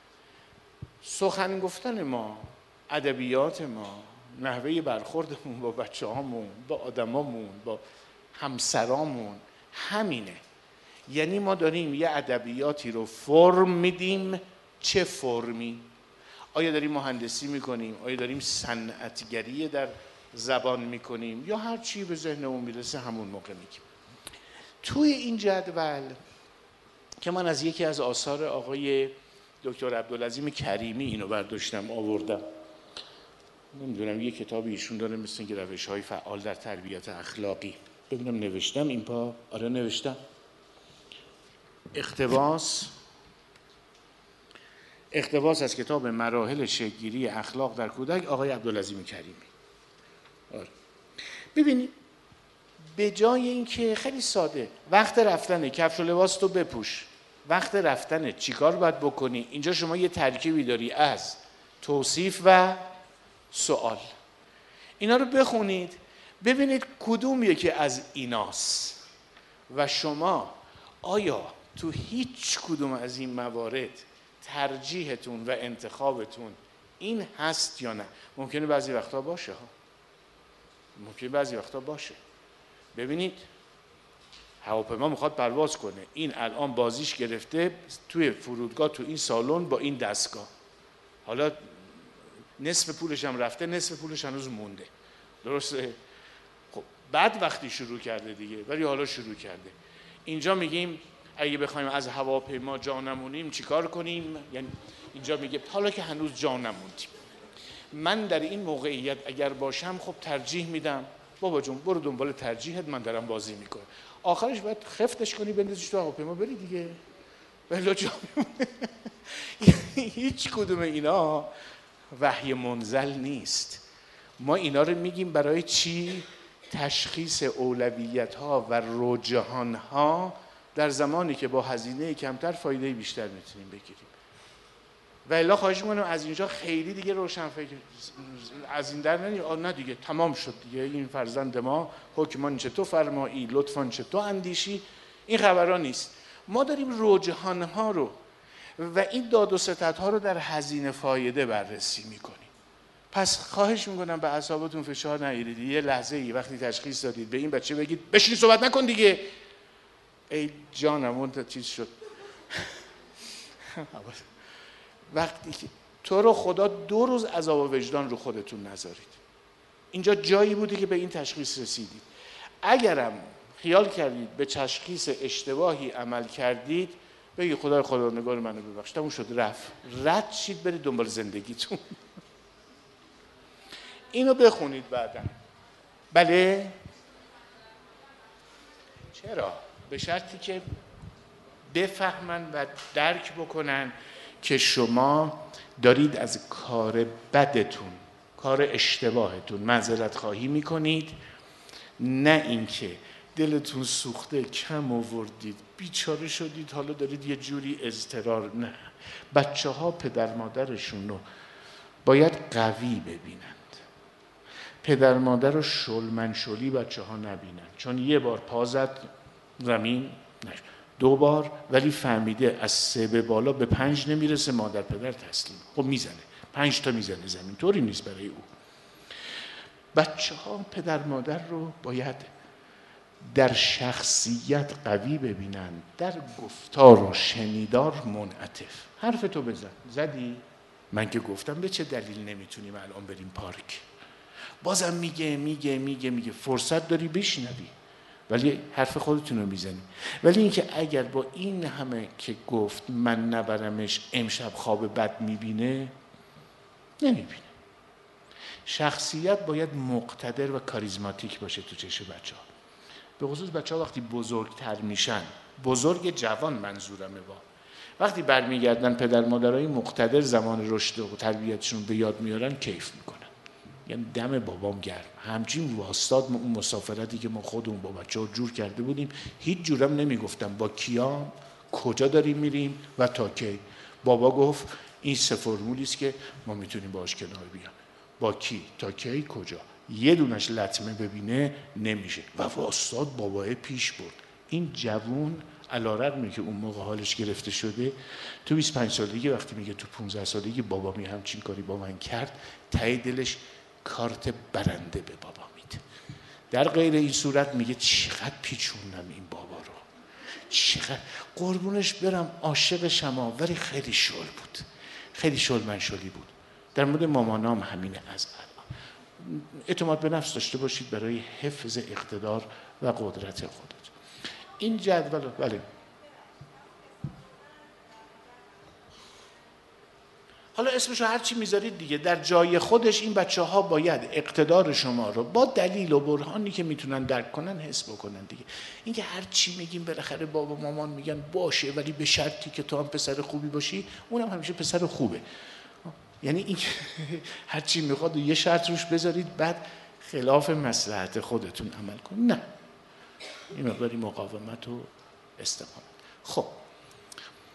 سخن گفتن ما، ادبیات ما، نحوه برخوردمون با بچه هامون، با آدمامون، با همسرامون همینه. یعنی ما داریم یه ادبیاتی رو فرم میدیم. چه فرمی؟ آیا داریم مهندسی میکنیم؟ آیا داریم صنعتگری در زبان میکنیم؟ یا هر چی به ذهنمون میرسه همون موقع میگیم. توی این جدول که من از یکی از آثار آقای دکتر عبدالعظیم کریمی اینو برداشتم آوردم، نمیدونم یه کتابی ایشون داره مثل اینکه روش‌های فعال در تربیت اخلاقی، ببینم نوشتم این پا، آره نوشتم، اقتباس از کتاب مراحل شکل‌گیری اخلاق در کودک آقای عبدالعظیم کریمی. آره. ببینید به جای اینکه خیلی ساده وقت رفتن کفش و لباس تو بپوش، وقت رفتن چیکار باید بکنی؟ اینجا شما یه ترکیبی داری از توصیف و سوال. اینا رو بخونید ببینید کدوم یکی از ایناست و شما آیا تو هیچ کدوم از این موارد ترجیحتون و انتخابتون این هست یا نه. ممکنه بعضی وقتا باشه ها، ممکنه بعضی وقتا باشه. ببینید هواپیما میخواد پرواز کنه، این الان بازیش گرفته توی فرودگاه تو این سالن با این دستگاه، حالا نصف پولش هم رفته، نصف پولش هنوز مونده، درسته؟ خب بعد وقتی شروع کرده دیگه، ولی حالا شروع کرده. اینجا میگیم اگه بخوایم از هواپیما جا نمونیم چیکار کنیم؟ یعنی اینجا میگه حالا که هنوز جا نموندیم، من در این موقعیت اگر باشم خب ترجیح میدم بابا جون برو دنبال ترجیحت، من دارم بازی میکنم. آخرش باید خفتش کنی بندازیش تو هواپیما بری دیگه، ولی جا میمونه. هیچ کدوم اینا وحی منزل نیست. ما اینا رو میگیم برای چی؟ تشخیص اولویت ها و رجحان ها در زمانی که با هزینه کمتر فایده بیشتر میتونیم بگیریم. و الا خواهش میکنم از اینجا خیلی دیگه روشن فکر از این در نه دیگه تمام شد دیگه، این فرزند ما حکمان چه تو فرمایی لطفاً چه تو اندیشی، این خبرها نیست. ما داریم رجحان ها رو و این داد و ستد ها رو در هزینه فایده بررسی میکنیم. پس خواهش میکنم به اعصابتون فشار نیارید. یه لحظه ای وقتی تشخیص دادید به این بچه بگید بشین صحبت نکن دیگه، ای جانم اون چیز شد. وقتی که تو رو خدا 2 روز عذاب وجدان رو خودتون نذارید. اینجا جایی بوده که به این تشخیص رسیدید. اگرم خیال کردید به تشخیص اشتباهی عمل کردید، بگی خدا نگار منو ببخش، تموم شد، رفت، رد شید برید دنبال زندگیتون. اینو بخونید بعدا. بله؟ چرا؟ به شرطی که بفهمن و درک بکنن که شما دارید از کار بدتون، کار اشتباهتون معذرت خواهی میکنید، نه اینکه دلتون سوخته، کم آوردید، بیچاره شدید، حالا دارید یه جوری اضطرار. نه، بچه ها پدر مادرشون رو باید قوی ببینند. پدر مادر رو شلمنشلی بچه ها نبینند، چون یه بار پا زد زمین، 2 بار، ولی فهمیده از 3 به بالا به 5 نمیرسه، مادر پدر تسلیم، خب میزنه 5 تا میزنه زمین. طوری نیست برای او. بچه ها پدر مادر رو باید در شخصیت قوی ببینن، در گفتار و شنیدار منعطف. حرف تو بزن، زدی؟ من که گفتم به چه دلیل نمیتونیم الان بریم پارک؟ بازم میگه فرصت داری بشنوی، ولی حرف خودتون رو میزنی. ولی اینکه اگر با این همه که گفت من نبرمش امشب خواب بد میبینه، نمیبینه. شخصیت باید مقتدر و کاریزماتیک باشه تو چشم بچه ها. به خصوص بچه ها وقتی بزرگتر میشن، بزرگ جوان منظورمه، وقتی برمیگردن پدر مادرای مقتدر زمان رشد و تربیتشون به یاد میارن، کیف میکنن. یعنی دم بابام گرم، همچین واسطاد اون مسافرتی که ما خودمون با بچه ها جور کرده بودیم، هیچ جورم نمیگفتم با کیام، کجا داریم میریم و تا کی. بابا گفت این 3 فرمولیست که ما میتونیم باهاش کنار بیام. با کی، تا کی، کجا. یه دونش لطمه ببینه نمیشه و واسطاد بابای پیش برد. این جوون علی‌رغمی که اون موقع حالش گرفته شده، تو 25 سالگی وقتی میگه تو 15 سالگی بابا می همچین کاری با من کرد، ته دلش کارت برنده به بابا میده. در غیر این صورت میگه چقدر پیچوندم این بابا رو، چقدر قربونش برم، عاشق شما، ولی خیلی شل بود، خیلی شل منشلی بود. در مورد مامانام همینه. از الان اعتماد به نفس داشته باشید برای حفظ اقتدار و قدرت خودت. این جدول، بله، حالا اسمشو هر چی میذارید دیگه، در جای خودش این بچه ها باید اقتدار شما رو با دلیل و برهانی که میتونن درک کنن حس بکنن دیگه. اینکه هر چی میگیم بالاخره بابا مامان میگن باشه، ولی به شرطی که تو هم پسر خوبی باشی، اونم همیشه پسر خوبه. یعنی این هر چی میخواد یه شرط روش بذارید بعد خلاف مصلحت خودتون عمل کن. نه، این مقداری مقاومت و استقامت. خب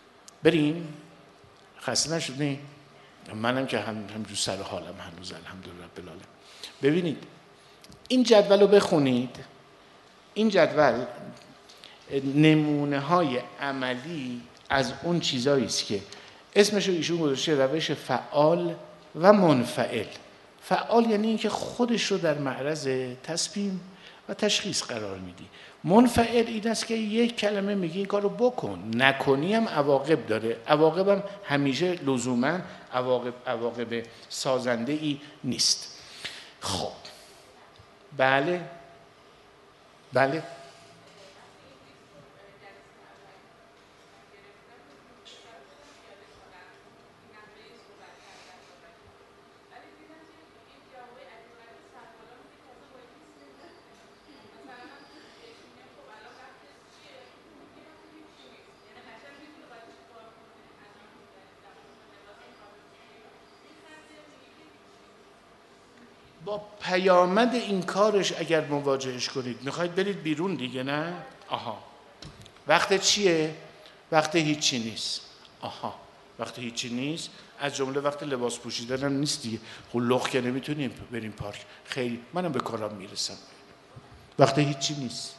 بریم. خسته نشدین؟ منم که همجور سر حالم هنوز الحمدلله رب العالمین. ببینید این جدول رو بخونید. این جدول نمونه های عملی از اون چیزایی است که اسمش رو ایشون گذاشته روش فعال و منفعل. فعال یعنی اینکه خودش رو در معرض تصمیم و تشخیص قرار میدی. منفعل این است که یک کلمه میگی این کارو بکن، نکنی هم عواقب داره. عواقب هم همیشه لزوما عواقب سازنده ای نیست. خب بله با پیامد این کارش اگر مواجهش کنید میخواید برید بیرون دیگه، نه؟ آها. وقت چیه؟ وقت هیچی نیست. آها. وقت هیچی نیست، از جمله وقت لباس پوشیدن هم نیست دیگه. خب لخ که نمیتونیم بریم پارک. خیلی منم به کارم میرسم. وقت هیچی نیست.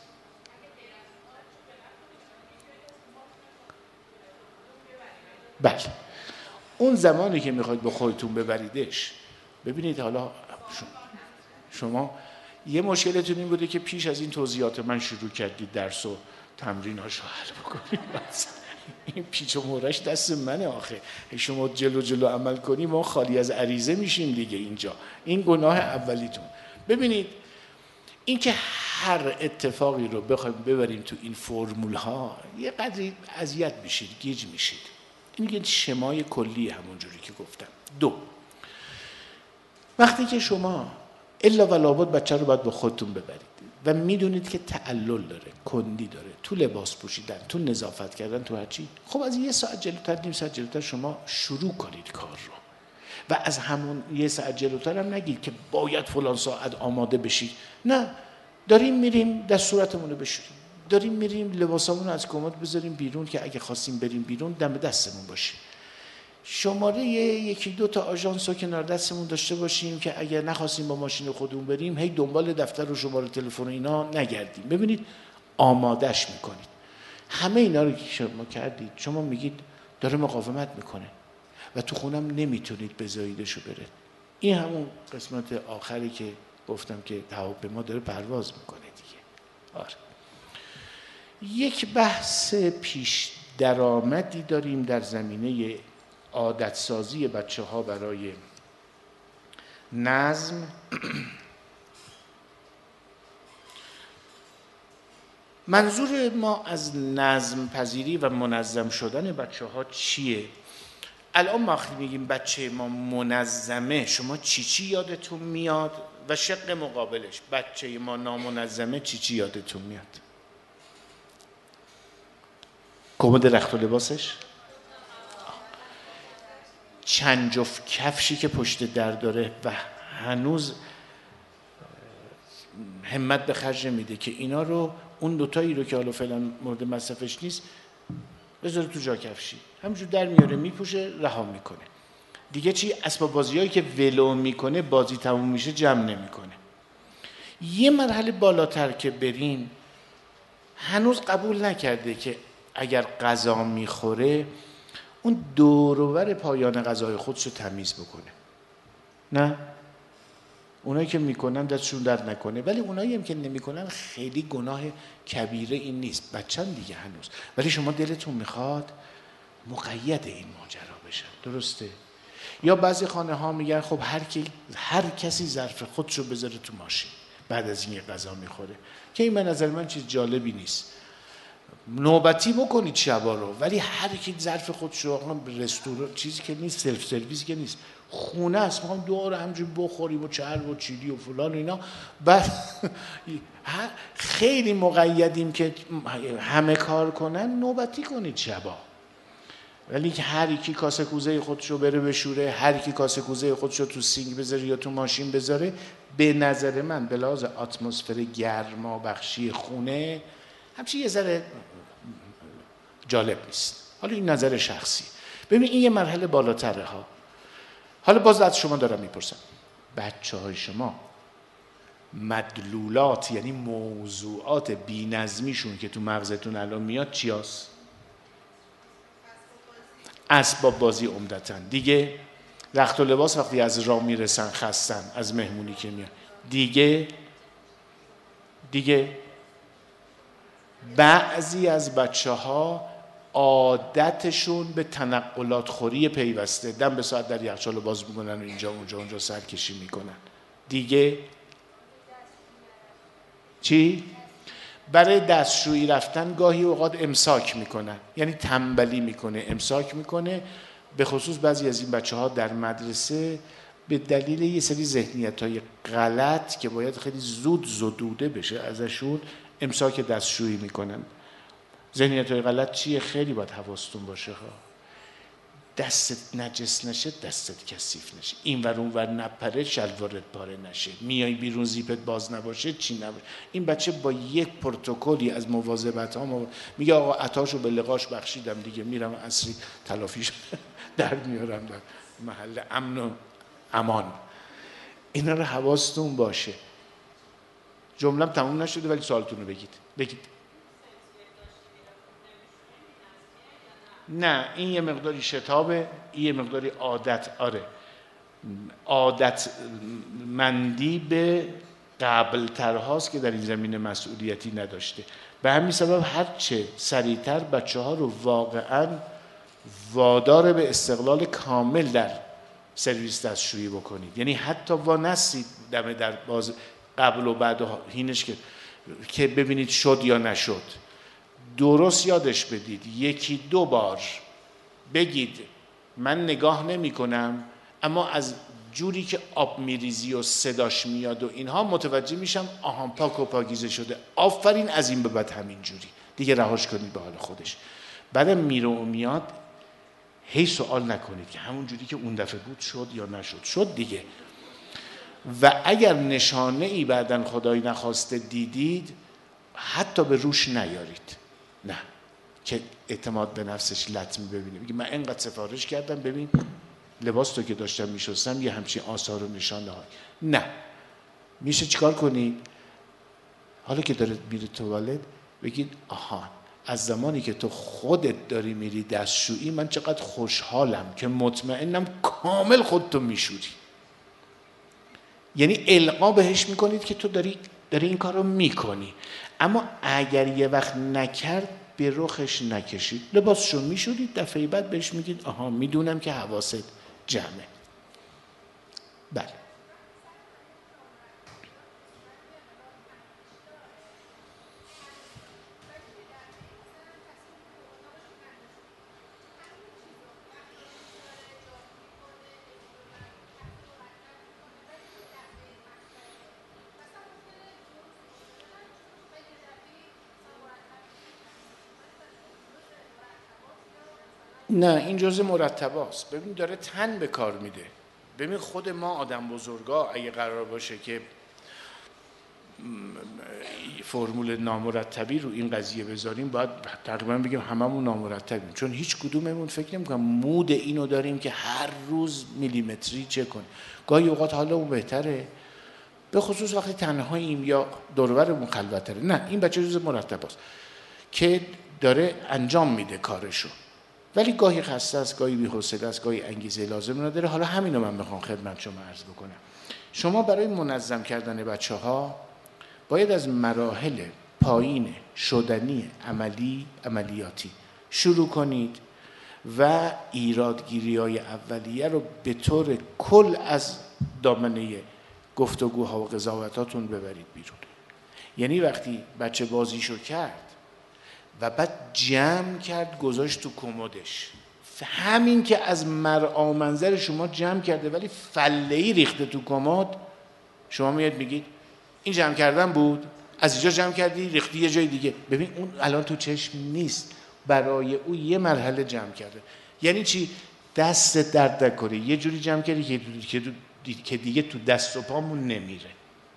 بله. اون زمانی که میخواید به خودتون ببریدش، ببینید حالا شما یه مشکلتون این بوده که پیش از این توضیحات من شروع کردید درس و تمریناشو حل بکنید. این پیچ و مورش دست منه آخه. شما جلو عمل کنی ما خالی از عریضه میشیم دیگه اینجا. این گناه اولیتون. ببینید این که هر اتفاقی رو بخوایم ببریم تو این فرمول ها یه قدری اذیت میشید، گیج میشید. این یه شمای کلی همونجوری که گفتم. دو، وقتی که شما الا و لابد بچه رو باید با خودتون ببرید و میدونید که تعلل داره، کندی داره، تو لباس پوشیدن، تو نظافت کردن، تو هرچی، خب از یه ساعت جلوتر، نیم ساعت جلوتر شما شروع کنید کار رو. و از همون یه ساعت جلوتر هم نگید که باید فلان ساعت آماده بشید. نه، داریم میریم دستورتمون رو بشوریم، داریم میریم لباسامون رو از کمد بذاریم بیرون که اگه خواستیم بریم بیرون دم دستمون باشه. شماره یکی دو تا آژانس رو کنار دستمون داشته باشیم که اگر نخواستیم با ماشین خودمون بریم هی دنبال دفتر و شماره تلفن اینا نگردیم. ببینید آمادش میکنید. همه اینا رو که شما کردید، شما میگید داره مقاومت میکنه و تو خونم نمیتونید بذاریدشو بره. این همون قسمت آخری که گفتم که هواپیما داره پرواز میکنه دیگه. آره. یک بحث پیش درآمدی داریم در زمینه عادتسازی بچه ها برای نظم. منظور ما از نظم پذیری و منظم شدن بچه ها چیه؟ الان ما وقتی میگیم بچه ما منظمه، شما چی یادتون میاد؟ و شق مقابلش بچه ما نامنظمه چی یادتون میاد؟ کمد رخت و لباسش؟ چند جفت کفشی که پشت در داره و هنوز همت به خرج میده که اینا رو، اون دوتایی رو که حالا فعلا مورد مصرفش نیست بذاره تو جا کفشی، همینجور در میاره میپوشه رها میکنه دیگه. چی؟ اسباب بازیایی که ولو میکنه بازی تموم میشه جمع نمیکنه. یه مرحله بالاتر که برین هنوز قبول نکرده که اگر غذا میخوره اون دور و بر پایان غذای خودشو تمیز بکنه. نه، اونایی که میکنن دستشون درد نکنه، ولی اونایی هم که نمیکنن خیلی گناه کبیره این نیست، بچن دیگه هنوز. ولی شما دلتون میخواد مقید این ماجرا بشن، درسته؟ یا بعضی خانه ها میگن خب هر کسی ظرف خودشو بذاره تو ماشین بعد از این غذا میخوره، که این به نظر من چیز جالبی نیست. نوبتی بکنید شبا رو، ولی هر کی ظرف خودشو، رستوران چیزی که نیست، سلف سرویس که نیست، خونه است، میخوام دور همجوری بخوریم و چرب و چیلی و فلان و اینا. بعد خیلی مقیدیم که همه کار کنن، نوبتی کنید شبا. ولی که هر کی کاسه کوزه خودشو بره بشوره، هر کی کاسه کوزه خودشو تو سینک بذاره یا تو ماشین بذاره، به نظر من به لحاظ اتمسفر گرما بخشی خونه همچین یه ذره جالب نیست. حالا این نظر شخصی. ببین این یه مرحله بالاتره ها. حالا باز از شما دارم میپرسم، بچه های شما مدلولات یعنی موضوعات بی‌نظمیشون که تو مغزتون الان میاد چی هست؟ اسباب بازی عمدتاً. دیگه رخت و لباس وقتی از راه میرسن خستن از مهمونی که میاد. دیگه بعضی از بچه ها عادتشون به تنقلات خوری پیوسته، دم به ساعت در یخچال باز میکنن و اینجا اونجا سرکشی میکنن. دیگه چی؟ برای دستشویی رفتن گاهی اوقات امساک میکنن، یعنی تنبلی میکنه، امساک میکنه. به خصوص بعضی از این بچه ها در مدرسه به دلیل یه سری ذهنیت‌های غلط که باید خیلی زود زدوده بشه ازشون امساک دستشویی میکنن. ذهنیت‌های غلط چیه؟ خیلی باید حواستون باشه ها. دستت نجس نشه، دستت کثیف نشه، این ور اون ور نپره، شلوارت پاره نشه، میای بیرون زیپت باز نباشه، چی نباشه. این بچه با یک پروتکلی از مواظبت ها میگه آقا عطاشو به لقاش بخشیدم دیگه، میرم عصری تلافیش در میارم در محل امن و امان. اینا رو حواستون باشه. جمله‌ام تموم نشده ولی سوالتون رو بگید. نه این یه مقداری شتابه، این یه مقداری عادت. آره عادت مندی به قبل ترهاست که در این زمینه مسئولیتی نداشته. به همین سبب هرچه سریعتر بچه ها رو واقعا وادار به استقلال کامل در سرویس دستشویی بکنید. یعنی حتی وانستید دم در باز قبل و بعد و هینش که ببینید شد یا نشد. درست یادش بدید، یکی دو بار بگید من نگاه نمی کنم اما از جوری که آب میریزی و صداش میاد و اینها متوجه میشم آهان پاک و پاکیزه شده، آفرین، از این به بعد همین جوری دیگه رهاش کنید به حال خودش. بعدم میره و میاد هی سوال نکنید که همون جوری که اون دفعه بود شد یا نشد، شد دیگه. و اگر نشانه ای بعدن خدای نخواسته دیدید حتی به روش نیارید، نه که اعتماد به نفسش لطمی ببینه، بگی من اینقدر سفارش کردم ببین لباس تو که داشتم میشستم یه همچین آثار و نشانه های. نه، میشه چیکار کنید؟ حالا که داره میره توالت بگید آها از زمانی که تو خودت داری میری دستشویی من چقدر خوشحالم که مطمئنم کامل خودتو میشوری. یعنی القا بهش میکنید که تو داری این کار رو میکنی. اما اگر یه وقت نکرد به رخش نکشید، لباسشو میشورید، دفعه بعد بهش میگید آها میدونم که حواست جمعه. بله نه این جزء مرتباست. ببین داره تن به کار میده. ببین خود ما آدم بزرگا اگه قرار باشه که فرمول نامرتبی رو این قضیه بذاریم باید تقریبا بگیم هممون نامرتبیم، چون هیچ کدوممون فکر نمی‌کنم مود اینو داریم که هر روز میلیمتری چک کنیم. گاهی اوقات حالمون بهتره، به خصوص وقتی تنهاییم یا دور و برمون خلوته. نه این بچه جزء مرتباست که داره انجام میده کارشو، ولی گاهی خسته است، گاهی بی‌حوصله است، گاهی انگیزه لازم نداره. حالا همینو من میخوام خدمت شما عرض بکنم. شما برای منظم کردن بچه‌ها باید از مراحل پایین شدنی عملیاتی شروع کنید و ایرادگیری‌های اولیه رو به طور کل از دامنه گفتگوها و قضاوتاتون ببرید بیرون. یعنی وقتی بچه بازیشو کرد و بعد جمع کرد گذاشت تو کمدش، همین که از مرعا منظر شما جمع کرده ولی فله‌ای ریخته تو کمد، شما میاد میگید این جمع کردن بود، از اینجا جمع کردی ریختی یه جای دیگه. ببین اون الان تو چشم نیست، برای او یه مرحله جمع کرده. یعنی چی؟ دستت درد نکنه، یه جوری جمع کردی که دیگه تو دست و پامون نمیره.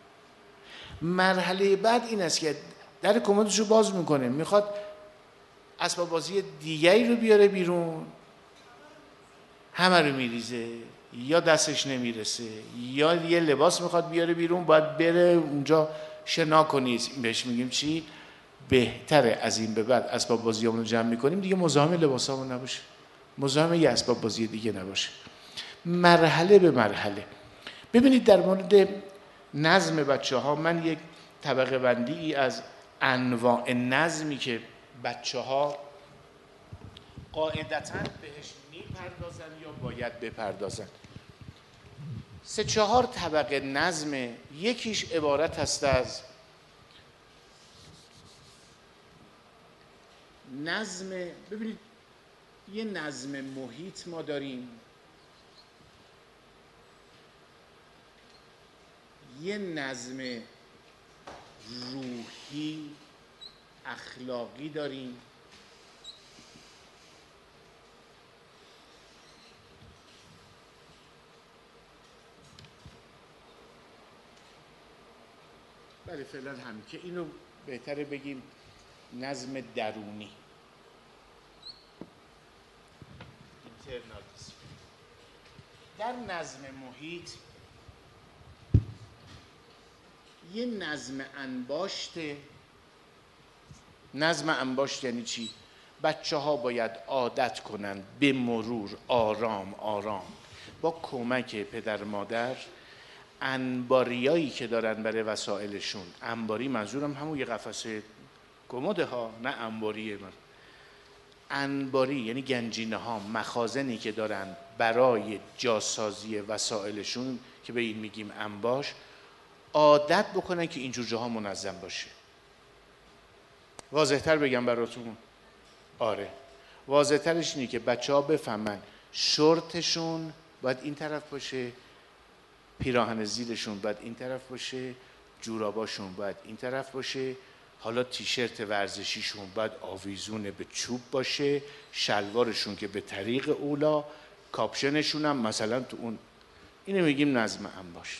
مرحله بعد این است که در کمدشو باز میکنه، میخواد اسباب بازی دیگری رو بیاره بیرون، همه رو میریزه، یا دستش نمیرسه، یا یه لباس میخواد بیاره بیرون، باید بره اونجا شنا کنید. بهش میگیم چی؟ بهتره از این به بعد اسباب بازیامون رو جمع میکنیم دیگه مزاحم لباسامون نباشه، مزاحم یه اسباب بازی دیگه نباشه. مرحله به مرحله. ببینید در مورد نظم بچه ها من یک طبقه بندی ای از انواع نظمی که بچه ها قاعدتاً بهش میپردازن یا باید بپردازن. 3-4 طبقه نظم. یکیش عبارت است از نظم، ببینید یه نظم محیط ما داریم، یه نظم روحی اخلاقی داریم، بله فعلا همین که اینو بهتره بگیم نظم درونی، اینترنالیسم. در نظم محیط یه نظم انباشته. نظم انباشت یعنی چی؟ بچه ها باید عادت کنن به مرور آرام آرام با کمک پدر مادر انباریایی که دارن برای وسایلشون، انباری منظورم همون یه قفسه کمد ها، نه انباریه من، انباری یعنی گنجینه ها، مخازنی که دارن برای جاسازی وسایلشون که به این میگیم انباش، عادت بکنن که اینجور جاها منظم باشه. واضح‌تر بگم براتون؟ آره، واضح‌ترش اینه که بچه ها بفهمن شورتشون باید این طرف باشه، پیراهن زیرشون باید این طرف باشه، جوراباشون باید این طرف باشه، حالا تیشرت ورزشیشون باید آویزون به چوب باشه، شلوارشون که به طریق اولا، کاپشنشون هم مثلا تو اون. اینو میگیم نظم انباشت.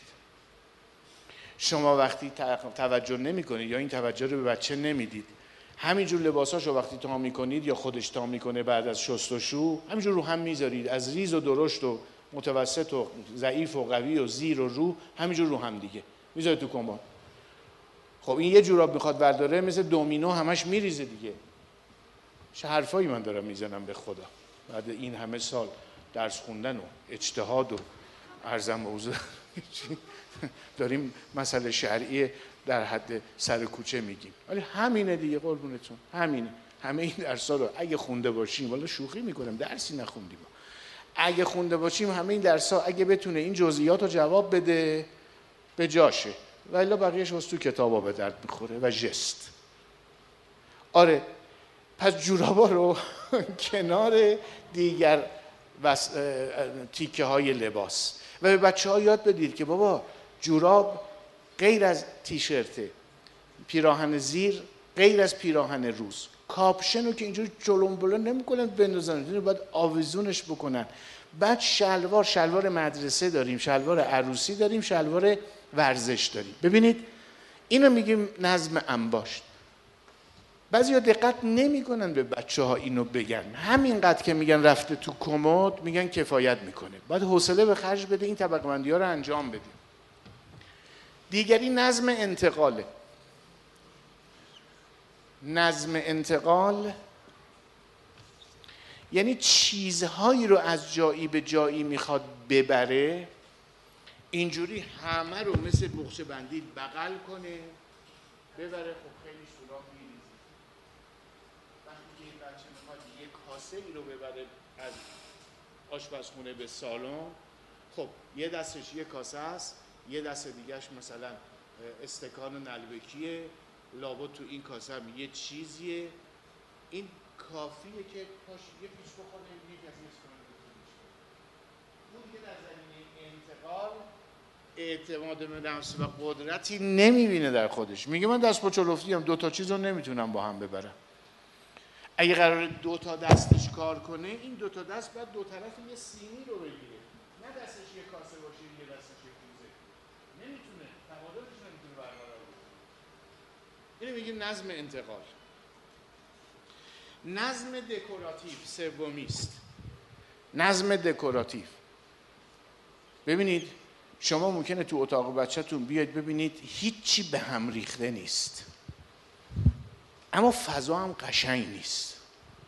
شما وقتی توجه نمی کنید یا این توجه رو به بچه نمیدید، همینجور لباساشو وقتی تا میکنید یا خودش تا میکنه بعد از شست و شو همینجور رو هم میذارید، از ریز و درشت و متوسط و ضعیف و قوی و زیر و رو همینجور رو هم دیگه میذارید تو کمد. خب این یه جوراب میخواد برداره مثل دومینو همش میریزه دیگه. چه حرفایی من دارم میزنم به خدا بعد این همه سال درس خوندن و اجتهاد و عرضم به حضور داریم مسئله شرعی در حد سر کوچه میگیم، ولی همینه دیگه قربونتون، همینه. همه این درس‌ها رو اگه خونده باشیم، والا شوخی میکنم درسی نخوندیم، اگه خونده باشیم همه این درس‌ها اگه بتونه این جزئیات رو جواب بده به جاشه، ولی بقیه‌اش واسه تو کتابا به درد میخوره و جست. آره، پس جورابا رو کنار دیگر تیکه های لباس و به بچه ها یاد بدید که بابا جوراب غیر از تیشرته، پیراهن زیر غیر از پیراهن روز، کاپشن رو که اینجوری جلون بلون نمی کنن بندازن، اینو باید آویزونش بکنن. بعد شلوار مدرسه داریم، شلوار عروسی داریم، شلوار ورزش داریم. ببینید اینو میگیم نظم انباشت. بعضیا دقت نمیکنن به بچه ها اینو بگن، همینقدر که میگن رفته تو کمد میگن کفایت میکنه. باید حوصله به خرج بده این طبقه بندی ها رو انجام بدیم. دیگری نظم انتقاله. نظم انتقال یعنی چیزهایی رو از جایی به جایی میخواد ببره، اینجوری همه رو مثل بخچه بندی بغل کنه ببره. خب خیلی سوراخ میریزه. وقتی که این بچه میخواد یک کاسه ای رو ببره از آشپزخونه به سالن، خب یه دستش یک کاسه است، یه دست دیگهش مثلا استکان نلبکیه، لابد تو این کاسه هم یه چیزیه. این کافیه که پاش یه پیش بخوره یک از این استکان اون دیگه در زمینه انتقال اعتماد به نفس و قدرتی نمیبینه در خودش. میگه من دست پا چلفتی هم، 2 تا چیز رو نمیتونم با هم ببرم. اگه قراره 2 تا دستش کار کنه، این 2 تا دست باید 2 طرف یه سینی رو بگیره، نه دستش یه کاسه باشه یه دستش یه کوزه. نمیتونه، تعادلش نمیتونه برقرار بشه. اینو میگیم نظم انتقال. نظم دکوراتیو سومی است. نظم دکوراتیو. ببینید شما ممکنه تو اتاق بچه‌تون بیاید ببینید هیچی به هم ریخته نیست، اما فضا هم قشنگ نیست.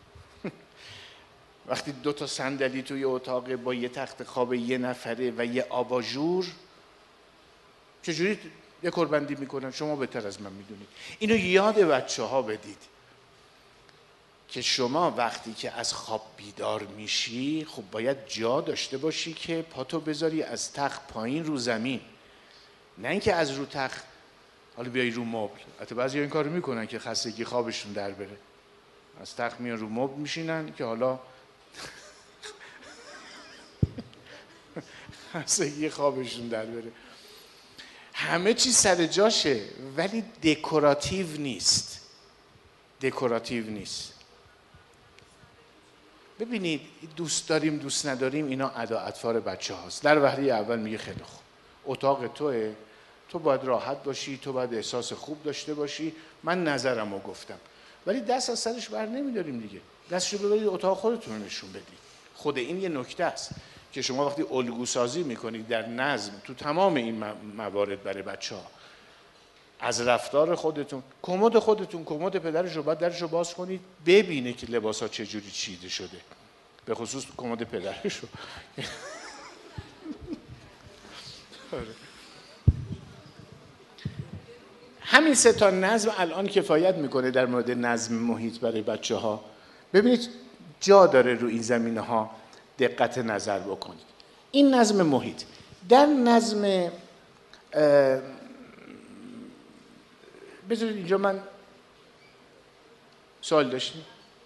وقتی 2 تا صندلی توی اتاق با یه تخت خواب یه نفره و یه آباژور، چجوری دکور بندی میکنن؟ شما بهتر از من میدونید. اینو یاد بچه‌ها بدید که شما وقتی که از خواب بیدار میشی خب باید جا داشته باشی که پاتو بذاری از تخت پایین رو زمین، نه اینکه از رو تخت حالا بیای رو مبل. البته بعضیا این کارو میکنن که خستگی خوابشون در بره، از تخت میان رو مبل میشینن که حالا خستگی خوابشون در بره. همه چی سر جاشه ولی دکوراتیو نیست. دکوراتیو نیست. ببینید دوست داریم دوست نداریم اینا ادا اطفال بچه هاست. در وهله اول میگه خیلی خوب اتاق توئه، تو باید راحت باشی، تو باید احساس خوب داشته باشی، من نظرمو گفتم، ولی دست از سرش بر نمیداریم دیگه. دستشو ببرید اتاق خودتون رو نشون بدید. خود این یه نکته است که شما وقتی الگو سازی میکنید در نظم تو تمام این موارد برای بچه‌ها، از رفتار خودتون، کمد پدرشو باید درشو باز کنید ببینه که لباسا چجوری چیده شده، به خصوص کمد پدرشو. همین 3 تا نظم الان کفایت میکنه در مورد نظم محیط برای بچه‌ها. ببینید جا داره رو این زمینه‌ها دقت نظر بکنید. این نظم محیط. در نظم بذارید اینجا من سوال داشتیم.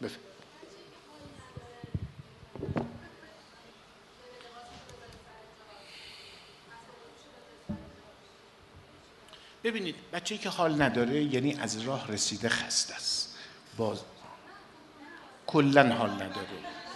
ببینید بچه‌ای که حال نداره یعنی از راه رسیده خسته است، باز کلن حال نداره.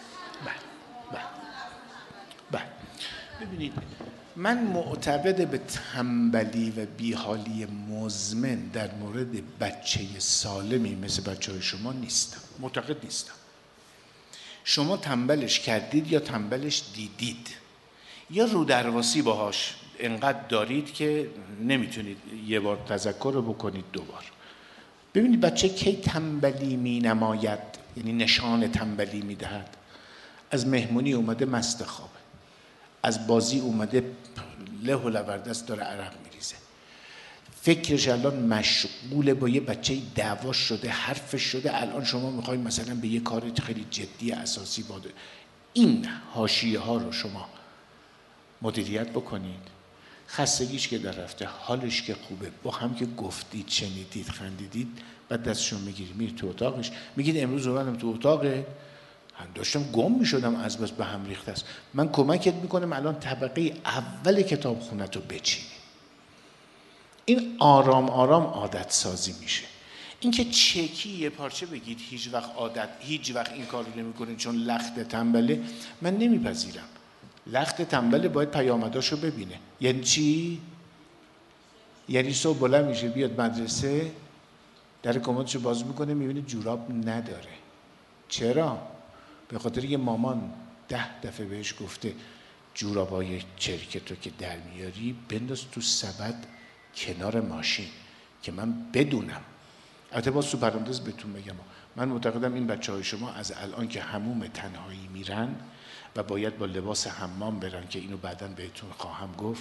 بله. ببینید من معتقد به تنبلی و بیحالی مزمن در مورد بچه سالمی مثل بچه‌های شما نیستم. معتقد نیستم. شما تنبلش کردید یا تنبلش دیدید یا رو درواسی باهاش انقدر دارید که نمیتونید یه بار تذکر رو بکنید 2 بار. ببینید بچه کی تنبلی می نماید، یعنی نشان تنبلی می دهد؟ از مهمونی اومده مست خوابه، از بازی اومده له و لورده است داره عرق میریزه، فکرش الان مشغول با یه بچه دعوا شده، حرفش شده، الان شما میخواید مثلا به یه کار خیلی جدی اساسی باده. این حاشیه ها رو شما مدیریت بکنید. خستگیش که در رفته، حالش که خوبه، با هم که گفتید، شنیدید، خندیدید، بعد دستشون میگیرید میرید تو اتاقش، میگید امروز اومدم تو اتاقه، داشتم گم میشدم از بس به هم ریخته است، من کمکت میکنم الان طبقه اول کتابخونت رو بچینی. این آرام آرام عادت سازی میشه. اینکه چکی یه پارچه بگید هیچ وقت این کار رو نمیکنید چون لخت تنبله، من نمیپذیرم. لخت تنبله باید پیامداشو ببینه. یعنی چی؟ یعنی صبح بلند میشه بیاد مدرسه، در کمدشو باز میکنه میبینه جوراب نداره. چرا؟ به خاطر یه مامان 10 دفعه بهش گفته جورابای چرکتو که در میاری بنداز تو سبد کنار ماشین که من بدونم. البته باز تو پرانتز بهتون بگم من معتقدم این بچه‌های شما از الان که حموم تنهایی میرن و باید با لباس حمام برن که اینو بعداً بهتون خواهم گفت،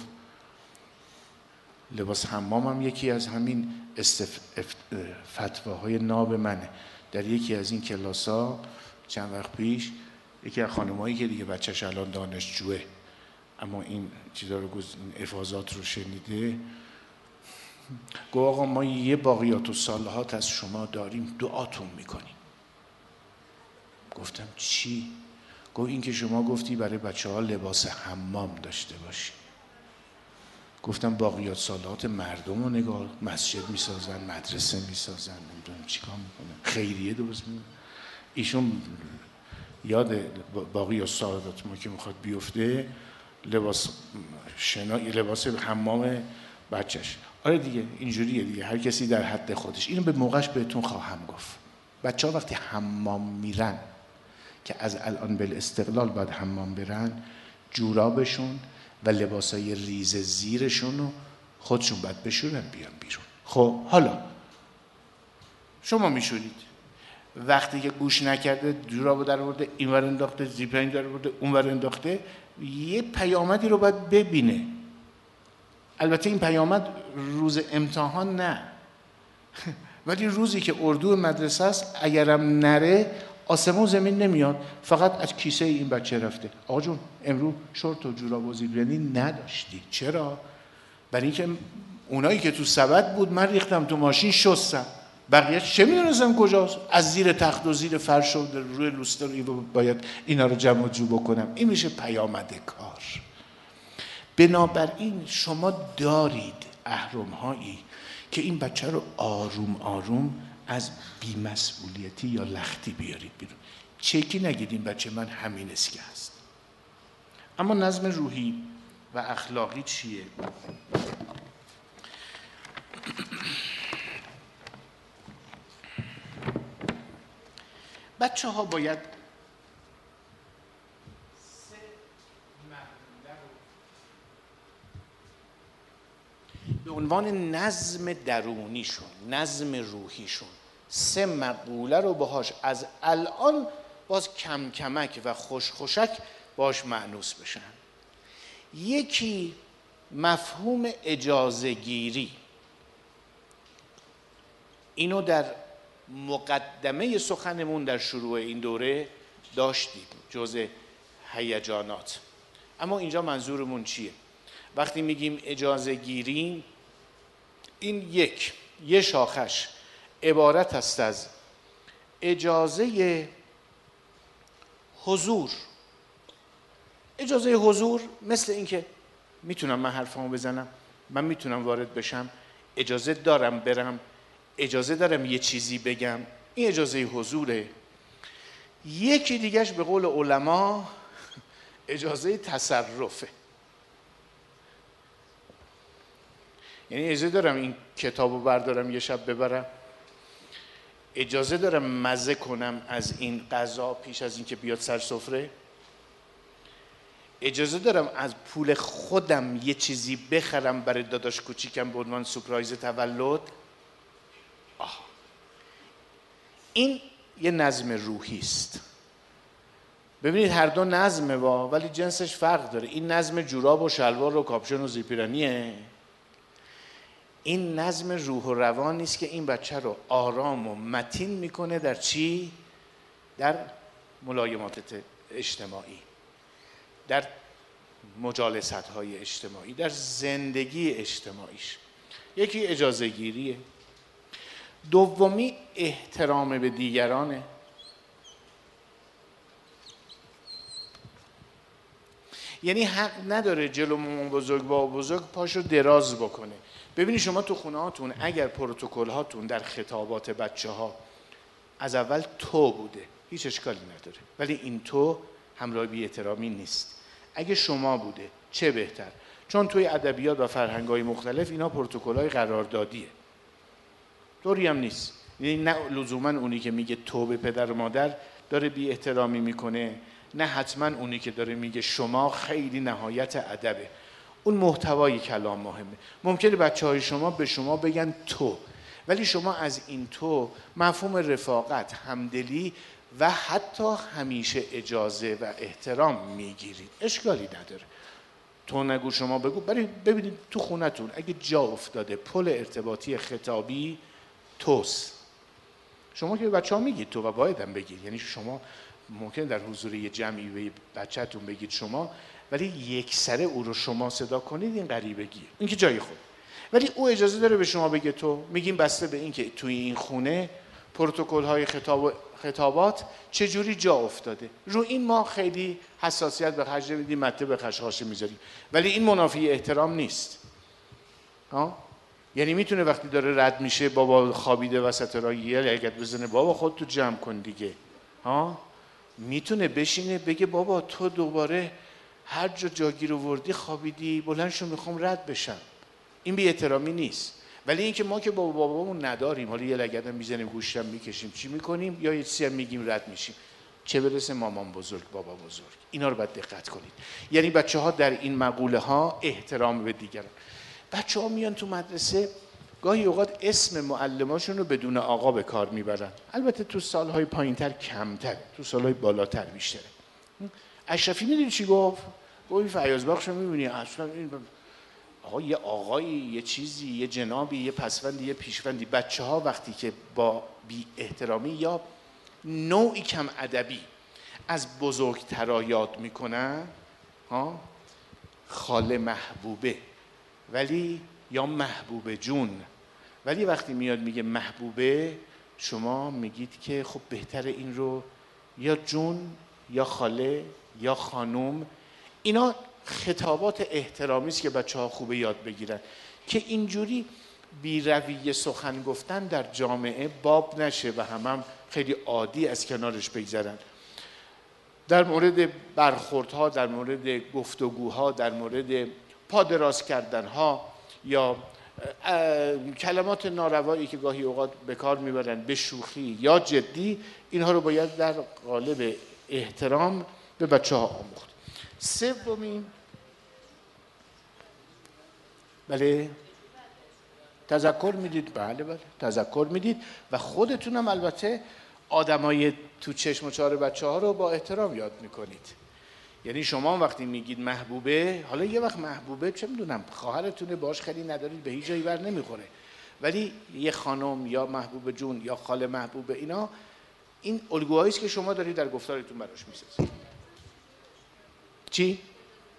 لباس حمام هم یکی از همین فتواهای ناب منه. در یکی از این کلاس‌ها چند وقت پیش یکی از خانمایی که دیگه بچه‌ش الان دانشجوه اما این چیزا رو این افاضات رو شنیده، گفت آقا ما یه باقیات و صالحات از شما داریم، دعاتون میکنیم. گفتم چی؟ گفت این که شما گفتی برای بچه‌ها لباس حمام داشته باشی. گفتم باقیات صالحات مردم رو نگاه، مسجد میسازن، مدرسه میسازن، نمیدونم چیکار میکنن، خیریه درست میکنن. ایشون یاد باقیات صالحات ما که میخواد بیفته لباس حمام بچهش. آره دیگه اینجوریه دیگه، هر کسی در حد خودش. اینو به موقعش بهتون خواهم گفت. بچه ها وقتی حمام میرن که از الان بالاستقلال باید حمام برن، جورابشون و لباسای ریز زیرشون رو خودشون باید بشورن بیان بیرون. خب حالا شما میشورید، وقتی که گوش نکرده جورابو در آورده اینور انداخته، زیپرین در آورده اونور انداخته، یه پیامدی رو باید ببینه. البته این پیامد روز امتحان نه ولی روزی که اردو مدرسه است اگرم نره آسمون زمین نمیاد، فقط از کیسه این بچه رفته. آقا جون امروز شورت و جوراب و زیپرینی نداشتی. چرا؟ برای اینکه اونایی که تو سبد بود من ریختم تو ماشین شستم، بقیه چه میدونستم کجاست؟ از زیر تخت و زیر فرش و روی لوستر باید اینا رو جمع و جو بکنم. این میشه پیامد کار. بنابراین شما دارید اهرم‌هایی که این بچه رو آروم آروم از بی‌مسئولیتی یا لختی بیارید بیرون. چکی نگید این بچه من همین اسکه هست. اما نظم روحی و اخلاقی چیه؟ بچه ها باید سه مقوله رو به عنوان نظم درونیشون، نظم روحیشون، سه مقوله رو باهاش از الان باز کم کمک و خوش خوشک باش مأنوس بشن. یکی مفهوم اجازه گیری، اینو در مقدمه سخنمون در شروع این دوره داشتیم جزء هیجانات. اما اینجا منظورمون چیه؟ وقتی میگیم اجازه گیری، این یه شاخش عبارت است از اجازه حضور. اجازه حضور مثل این که میتونم من حرفامو بزنم، من میتونم وارد بشم، اجازه دارم برم، اجازه دارم یه چیزی بگم، این اجازه حضوره. یکی دیگهش به قول علما اجازه تصرفه. یعنی اجازه دارم این کتابو بردارم یه شب ببرم، اجازه دارم مزه کنم از این غذا پیش از این که بیاد سر سفره، اجازه دارم از پول خودم یه چیزی بخرم برای داداش کوچیکم به عنوان سورپرایز تولد. این یه نظم روحی است. ببینید هر دو نظمه ولی جنسش فرق داره. این نظم جوراب و شلوار و کاپشن و زیپیرانیه. این نظم روح و روان نیست که این بچه رو آرام و متین میکنه در چی؟ در ملایمات اجتماعی، در مجالست های اجتماعی، در زندگی اجتماعیش. یکی اجازه گیریه. دومی احترام به دیگرانه. یعنی حق نداره جلو مامان بزرگ با بزرگ پاشو دراز بکنه. ببینید شما تو خونه هاتون اگر پروتکل هاتون در خطابات بچه ها از اول تو بوده هیچ اشکالی نداره، ولی این تو همراه بی احترامی نیست. اگه شما بوده چه بهتر، چون توی ادبیات و فرهنگ‌های مختلف اینا پروتکل‌های قراردادیه، طوری هم نیست. یعنی نه لزوما اونی که میگه تو به پدر و مادر داره بی احترامی میکنه، نه حتما اونی که داره میگه شما خیلی نهایت ادبه. اون محتوای کلام مهمه. ممکنه بچه‌های شما به شما بگن تو، ولی شما از این تو مفهوم رفاقت، همدلی و حتی همیشه اجازه و احترام میگیرید. اشکالی نداره. تو نگو شما بگو. برای ببینید تو خونتون اگه جا افتاده پل ارتباطی خطابی توست، شما که به بچه‌ها میگید تو و باید هم بگید. یعنی شما ممکنه در حضور یه جمعی به بچه‌تون بگید شما، ولی یک سره او رو شما صدا کنید، این غریبگیه. این که جای خود. ولی او اجازه داره به شما بگه تو. میگیم بسته به این که توی این خونه پروتکل‌های خطابات چجوری جا افتاده. رو این ما خیلی حساسیت به خرج نمیدیم، مته به خشخاش میذاریم، ولی این منافی احترام نیست. یعنی میتونه وقتی داره رد میشه بابا خوابیده وسط راه یه لگد بزنه بابا خودتو جمع کن دیگه. میتونه بشینه بگه بابا تو دوباره هر جا جاگیر آوردی خوابیدی، بلند شو میخوام رد بشم. این بی احترامی نیست. ولی اینکه ما که با بابامون نداریم، حالا یه لگدم میزنیم گوشتم میکشیم چی میکنیم، یا یه چیزی هم میگیم رد میشیم، چه برسه مامان بزرگ بابا بزرگ. اینا رو باید دقت کنید. یعنی بچه‌ها در این مقوله ها احترام به دیگران. بچه‌ها میان تو مدرسه گاهی اوقات اسم معلماشون رو بدون آقا به کار میبرن. البته تو سالهای پایینتر کمتر، تو سالهای بالاتر بیشتره. اشرفی میدونی چی گفت؟ گفت فیاض بخش رو میبینی اصلا این آقا یه آقایی، یه چیزی، یه جنابی، یه پسوندی، یه پیشوندی. بچه‌ها وقتی که با بی احترامی یا نوعی کم ادبی از بزرگترا یاد میکنن، خاله محبوبه ولی یا محبوبه جون، ولی وقتی میاد میگه محبوبه شما میگید که خب بهتره این رو یا جون یا خاله یا خانوم. اینا خطابات احترامی است که بچه‌ها خوبه یاد بگیرن که اینجوری بی رویه سخن گفتن در جامعه باب نشه و هم خیلی عادی از کنارش بگذرن. در مورد برخوردها، در مورد گفتگوها، در مورد پا دراز کردنها یا کلمات ناروایی که گاهی اوقات به کار میبرن به شوخی یا جدی، اینها رو باید در قالب احترام به بچه‌ها آموخت. سومین، بله تذکر میدید، بله تذکر میدید و خودتونم البته آدمای تو چشم و چهار بچه‌ها رو با احترام یاد میکنید. یعنی شما وقتی میگید محبوبه، حالا یه وقت محبوبه چه میدونم خواهرتونه باش خیلی ندارید به هیچ جایی بر نمیخوره، ولی یه خانم یا محبوبه جون یا خاله محبوبه، اینا این الگوهایی است که شما دارید در گفتارتون براش میسازید. چی؟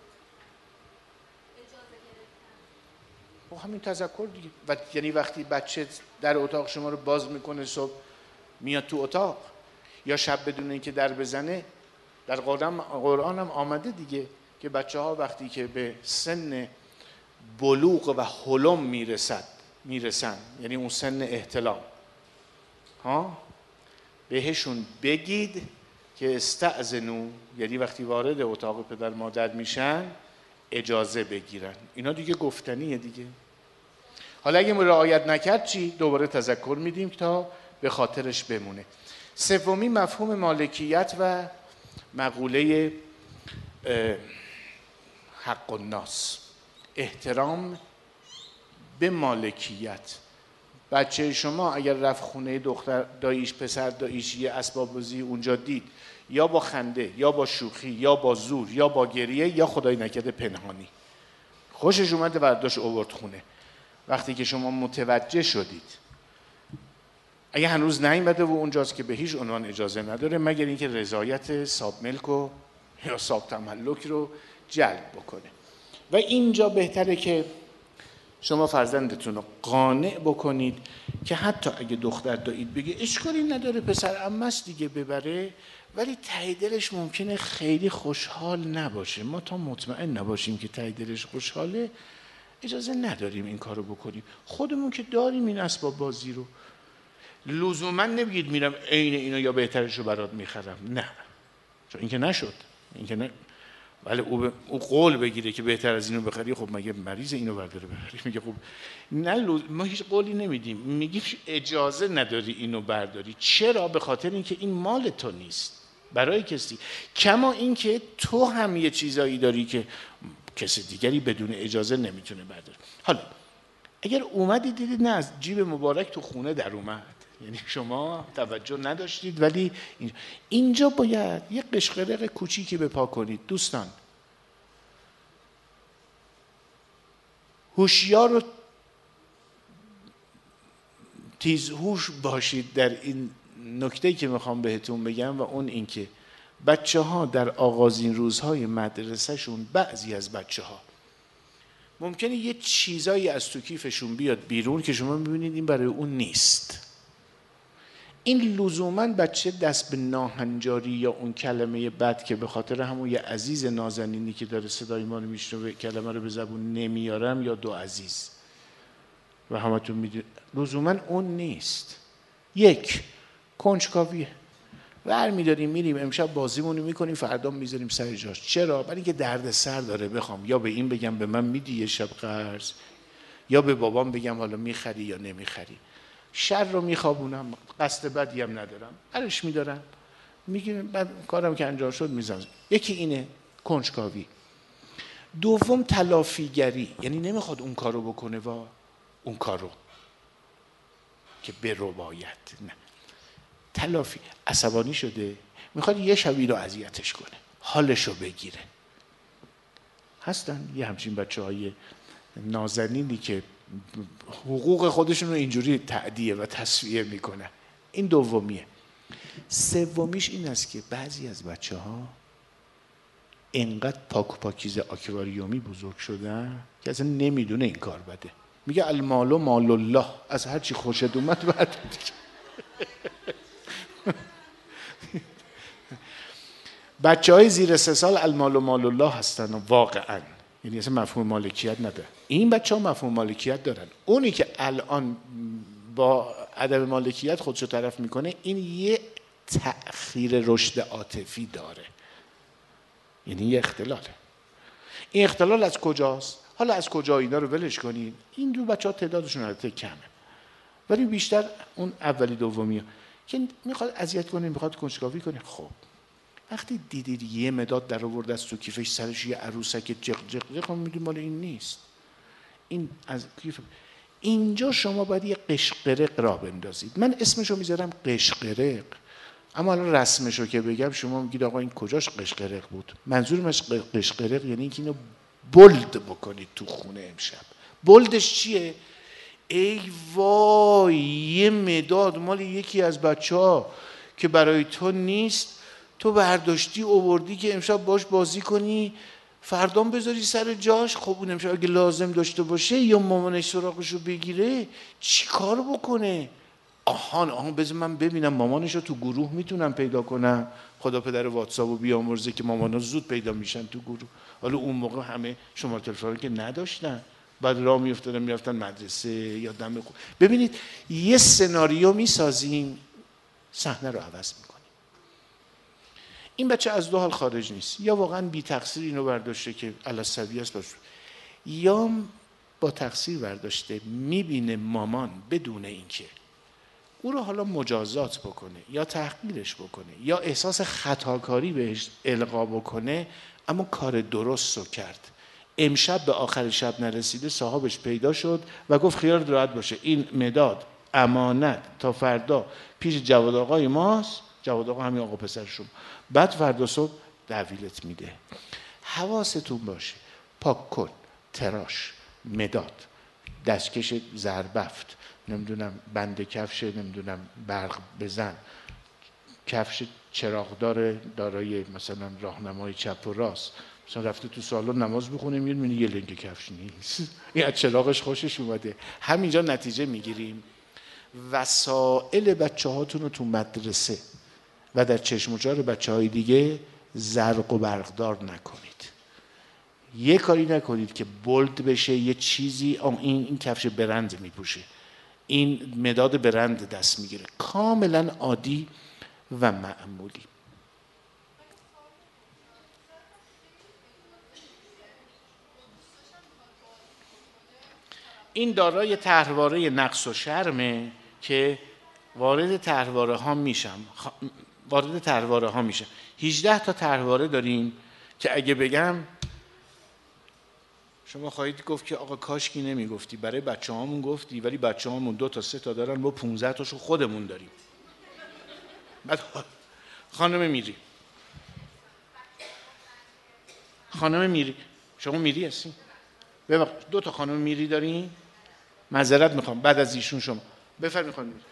همین تذکر دیگه. و یعنی وقتی بچه در اتاق شما رو باز میکنه صبح میاد تو اتاق، یا شب بدون اینکه در بزنه، در قرآن هم آمده دیگه که بچه‌ها وقتی که به سن بلوغ و حلم میرسن، یعنی اون سن احتلام، بهشون بگید که استأذنوا، یعنی وقتی وارد اتاق پدر مادر میشن اجازه بگیرن. اینا دیگه گفتنیه دیگه. حالا اگه رعایت نکرد چی؟ دوباره تذکر میدیم تا به خاطرش بمونه. سومی مفهوم مالکیت و مقوله حق الناس، احترام به مالکیت. بچه شما اگر رفت خونه دختر داییش، پسر داییش، یه اسباب بازی اونجا دید، یا با خنده یا با شوخی یا با زور یا با گریه یا خدای نکرده پنهانی خوشش اومده برداشت آورد خونه، وقتی که شما متوجه شدید، اگه هنوز نیامده و اونجاست که به هیچ عنوان اجازه نداره مگر اینکه رضایت صاحب ملک و یا صاحب تملک رو جلب بکنه. و اینجا بهتره که شما فرزندتون رو قانع بکنید که حتی اگه دختر دایید بگه اشکالی نداره پسر عمه است دیگه ببره، ولی ته دلش ممکنه خیلی خوشحال نباشه. ما تا مطمئن نباشیم که ته دلش خوشحاله اجازه نداریم این کارو بکنیم. خودمون که داریم این اسباب بازی رو، لزوما نمیگید میرم عین اینو یا بهترش رو برات میخرم، نه، چون این که نشد، این که نه. ولی او قول بگیره که بهتر از اینو بخری، خب مگه مریض اینو برداره بخری؟ میگه خب نه، ما هیچ قولی نمیدیم، میگیم اجازه نداری اینو برداری. چرا؟ به خاطر اینکه این مال تو نیست، برای کسی. کما اینکه تو هم یه چیزایی داری که کسی دیگری بدون اجازه نمیتونه برداره. حالا اگر اومدی دیدید نه از جیب مبارک تو خونه در اومد، یعنی شما توجه نداشتید، ولی اینجا باید یه قشقرق کوچیکی به پا کنید. دوستان هوشیار و تیزهوش باشید در این نکته‌ای که میخوام بهتون بگم، و اون این که بچه‌ها در آغازین روزهای مدرسه‌شون، بعضی از بچه‌ها ممکنه یه چیزایی از تو کیفشون بیاد بیرون که شما میبینید این برای اون نیست. این لزوما بچه دست به ناهنجاری یا اون کلمه بد که به خاطر همون یه عزیز نازنینی که داره صدای ما رو میشنوه کلمه رو به زبون نمیارم، یا دو عزیز و همتون میدونید لزوما اون نیست. یک کنجکاویه، برمی‌داریم میریم امشب بازیمون رو میکنیم فردا میذاریم سر جاش. چرا؟ برای اینکه درد سر داره بخوام یا به این بگم به من میدی یه شب قرض، یا به بابام بگم حالا میخری یا نمیخری. شر رو میخوابونم، قصد بدی هم ندارم، برش میدارم، میگیم بعد کارم که انجام شد میزنم. یکی اینه کنجکاوی. دوم تلافیگری، یعنی نمیخواد اون کارو بکنه و اون کارو که به رو باید، نه، تلافی. عصبانی شده میخواد یه شبی رو اذیتش کنه، حالشو بگیره. هستن یه همچین بچه‌های نازنینی که حقوق خودشون رو اینجوری تعدیه و تسویه میکنن. این دومیه. سومیش این است که بعضی از بچه‌ها اینقدر پاک و پاکیزه آکواریومی بزرگ شدن که اصلا نمیدونه این کار بده. میگه المال و مال الله، از هر چی خوشت اومد بعد بچه‌های زیر 3 سال المال و مال الله هستن واقعا، یعنی اصلا مفهوم مالکیت نداره. این بچه‌ها مفهوم مالکیت دارن. اونی که الان با عدم مالکیت خودشو طرف میکنه، این یه تأخیر رشد عاطفی داره، یعنی یه اختلاله. این اختلال از کجاست؟ حالا از کجا اینا رو ولش کنین. این دو بچه‌ها تعدادشون البته کمه، ولی بیشتر اون اولی دومی که میخواد اذیت کنه، میخواد کنجکاوی کنه. خب وقتی دیدید یه مداد در آورد از تو کیفش، سرش یه عروسک جق جق جق، میدونی مال این نیست، این از کیف. اینجا شما باید یه قشقرق را بندازید. من اسمشو میذارم قشقرق، اما الان رسمشو که بگم شما میگید آقا این کجاش قشقرق بود. منظورم از قشقرق یعنی اینکه اینو بولد بکنید تو خونه امشب. بولدش چیه؟ ای وای یه مداد مال یکی از بچه‌ها که برای تو نیست، تو برداشتی آوردی که امشب باش بازی کنی، فردام بذاری سر جاش. خب اون امشب اگه لازم داشته باشه یا مامانش سراغشو بگیره چی کار بکنه؟ آهان بذار من ببینم مامانشو تو گروه میتونم پیدا کنم. خدا پدر واتساپو بیامرزه که مامانا زود پیدا میشن تو گروه. حالا اون موقع همه شماره تلفن که نداشتن، بعد راه میرفتن مدرسه یا دم خود. ببینید یه سناریو میسازیم، صحنه رو عوض میکنیم. این بچه از دو حال خارج نیست، یا واقعا بی تقصیر اینو برداشته که علی‌السویه است، یا با تقصیر برداشته، میبینه مامان بدون اینکه او رو حالا مجازات بکنه یا تحقیرش بکنه یا احساس خطاکاری بهش القا بکنه، اما کار درست رو کرد. امشب به آخر شب نرسیده صاحبش پیدا شد و گفت خیال راحت باشه، این مداد امانت تا فردا پیش جواد آقای ماست. جواد آقا همین آقا پسر شما، بعد فردا صبح تحویلت میده. حواستون باشه، پاک کن، تراش، مداد، دستکش زربفت، نمیدونم بند کفش، نمیدونم برق بزن، کفش چراغدار دارای مثلا راهنمای چپ و راست. مثلا رفته تو سالن نماز بخونه میبینی یه لنگ کفش نیست، این از چراغش خوشش اومده. همینجا نتیجه میگیریم وسائل بچه هاتون رو تو مدرسه و در چشم و چار بچه های دیگه زرق و برقدار نکنید. یه کاری نکنید که بولد بشه یه چیزی، این کفش برند میپوشه، این مداد برند دست میگیره، کاملا عادی و معمولی. این دارای طرحواره نقص و شرمه که وارد طرحواره ها میشم. 18 تا طرحواره داریم که اگه بگم شما خواهید گفت که آقا کاشکی نمیگفتی، برای بچه هامون گفتی، ولی بچه هامون 2 تا 3 تا دارن، ما 15 تاشو خودمون داریم. بعد خانم میری شما میری هستی؟ 2 تا خانم میری دارین؟ معذرت میخوام بعد از ایشون شما بفرمایید خانم میری.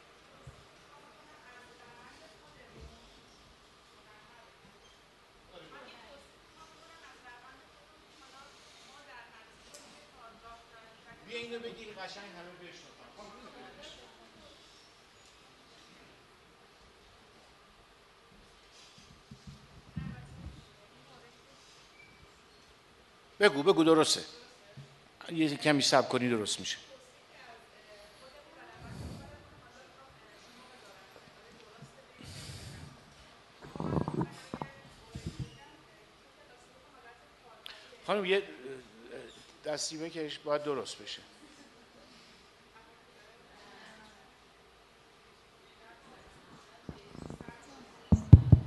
بیا اینو بگی قشنگ همه بشنون. بگو درسته. یه کمی صبر کنی درست میشه. خانم یه دستی بکش باید درست بشه.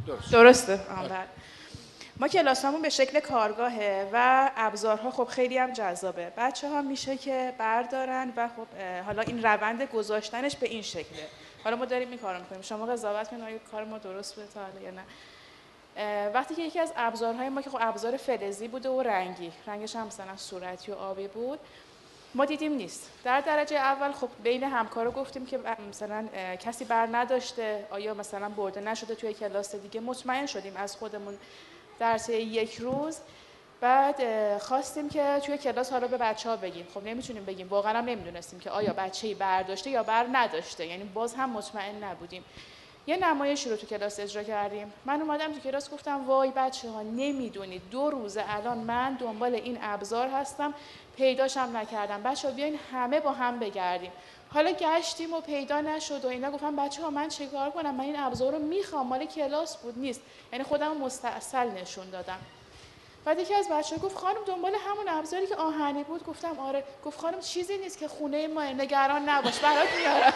درسته. بله. ما کلاسامون به شکل کارگاهه و ابزارها خب خیلی هم جذابه. بچه‌ها میشه که بردارن و خب حالا این روند گذاشتنش به این شکله. حالا ما داریم این کارو می‌کنیم. شما قضاوت کنید آیا کار ما درست بوده تا حالا یا نه. وقتی که یکی از ابزارهای ما که خب ابزار فلزی بوده و رنگش هم مثلا صورتی و آبی بود، ما دیدیم نیست. در درجه اول خب بین همکارا گفتیم که مثلا کسی بر نداشته، آیا مثلا برده نشده توی کلاس دیگه. مطمئن شدیم از خودمون در طی یک روز. بعد خواستیم که توی کلاس حالا به بچه‌ها بگیم. خب نمیتونیم بگیم، واقعا هم نمیدونستیم که آیا بچه‌ای برداشته یا بر نداشته، یعنی باز هم مطمئن نبودیم. یه نمایشی رو تو کلاس اجرا کردیم. من اومدم تو کلاس گفتم وای بچه‌ها نمیدونید 2 روز الان من دنبال این ابزار هستم، پیداشم نکردم. بچه‌ها بیاین همه با هم بگردیم. حالا گشتیم و پیدا نشد و اینا. گفتم بچه‌ها من چیکار کنم؟ من این ابزار رو میخوام، مال کلاس بود نیست. یعنی خودم مستعصل نشون دادم. بعد یکی از بچه‌ها گفت خانم دنبال همون ابزاری که آهنی بود. گفتم آره. گفت خانم چیزی نیست که خونه ما، نگران نباش برات میارم.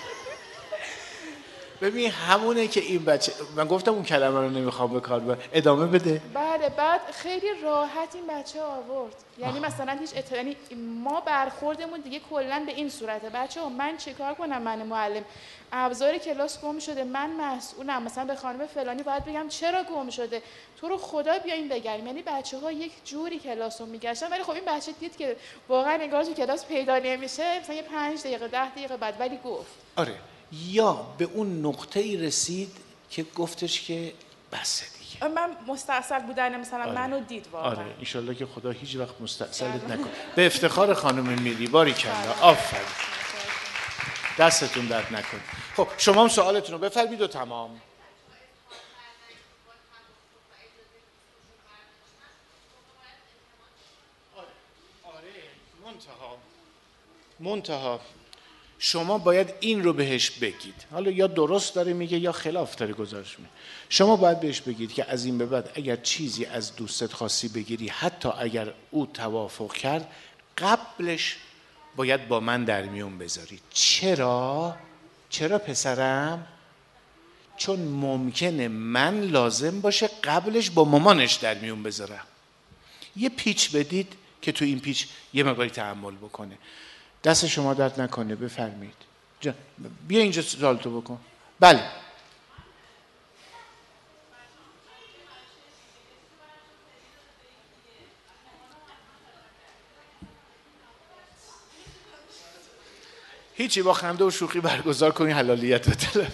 ببین همونه که این بچه، من گفتم اون کلمه رو نمیخوام به کار ببرم، ادامه بده. بله. بعد خیلی راحت این بچه آورد. یعنی مثلا هیچ یعنی ما برخوردمون دیگه کلا به این صورته. بچه‌ها من چیکار کنم؟ من معلم ابزار کلاس گم شده، من مسئولم، مثلا به خانم فلانی باید بگم چرا گم شده، تو رو خدا بیاین بگردیم. یعنی بچه‌ها یک جوری کلاس رو میگشتن، ولی خب این بچه دید که واقعا انگار تو کلاس پیدا نمیشه، مثلا 5 دقیقه 10 دقیقه بعد، ولی گفت. آره، یا به اون نقطه‌ای رسید که گفتش که بسه دیگه. من مستعصل بودن مثلا منو دید واقعا. آره انشالله که خدا هیچ وقت مستعصلت نکنه. به افتخار خانم میری، باریکلا، آفرین، دستتون درد نکنه. خب شما هم سوالتون رو بفرمایید و تمام. منتها شما باید این رو بهش بگید. حالا یا درست داره میگه یا خلاف داره گزارش میده. شما باید بهش بگید که از این به بعد اگر چیزی از دوستت خواستی بگیری، حتی اگر او توافق کرد، قبلش باید با من در میون بذاری. چرا پسرم؟ چون ممکنه من لازم باشه قبلش با مامانش در میون بذارم. یه پیچ بدید که تو این پیچ یه مقداری تحمل بکنه. دست شما درد نکنه. بفرمایید. بیا اینجا سوالتو بکن. بله. هیچی، با خنده و شوخی برگزار کنی، حلالیت بطلبی.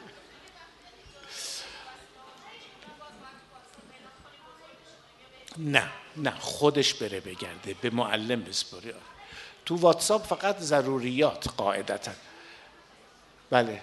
نه خودش بره بگرده، به معلم بسپاری. تو واتساپ فقط ضروریات قاعدتا. بله.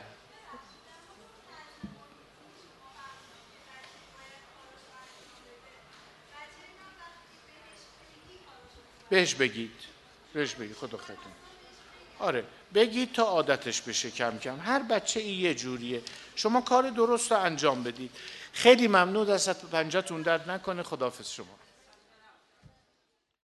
بهش بگید خدا خیرتون. آره بگید تا عادتش بشه کم کم. هر بچه ای یه جوریه. شما کار درست رو انجام بدید. خیلی ممنون، دست پنجه‌تون درد نکنه. خداحافظ شما.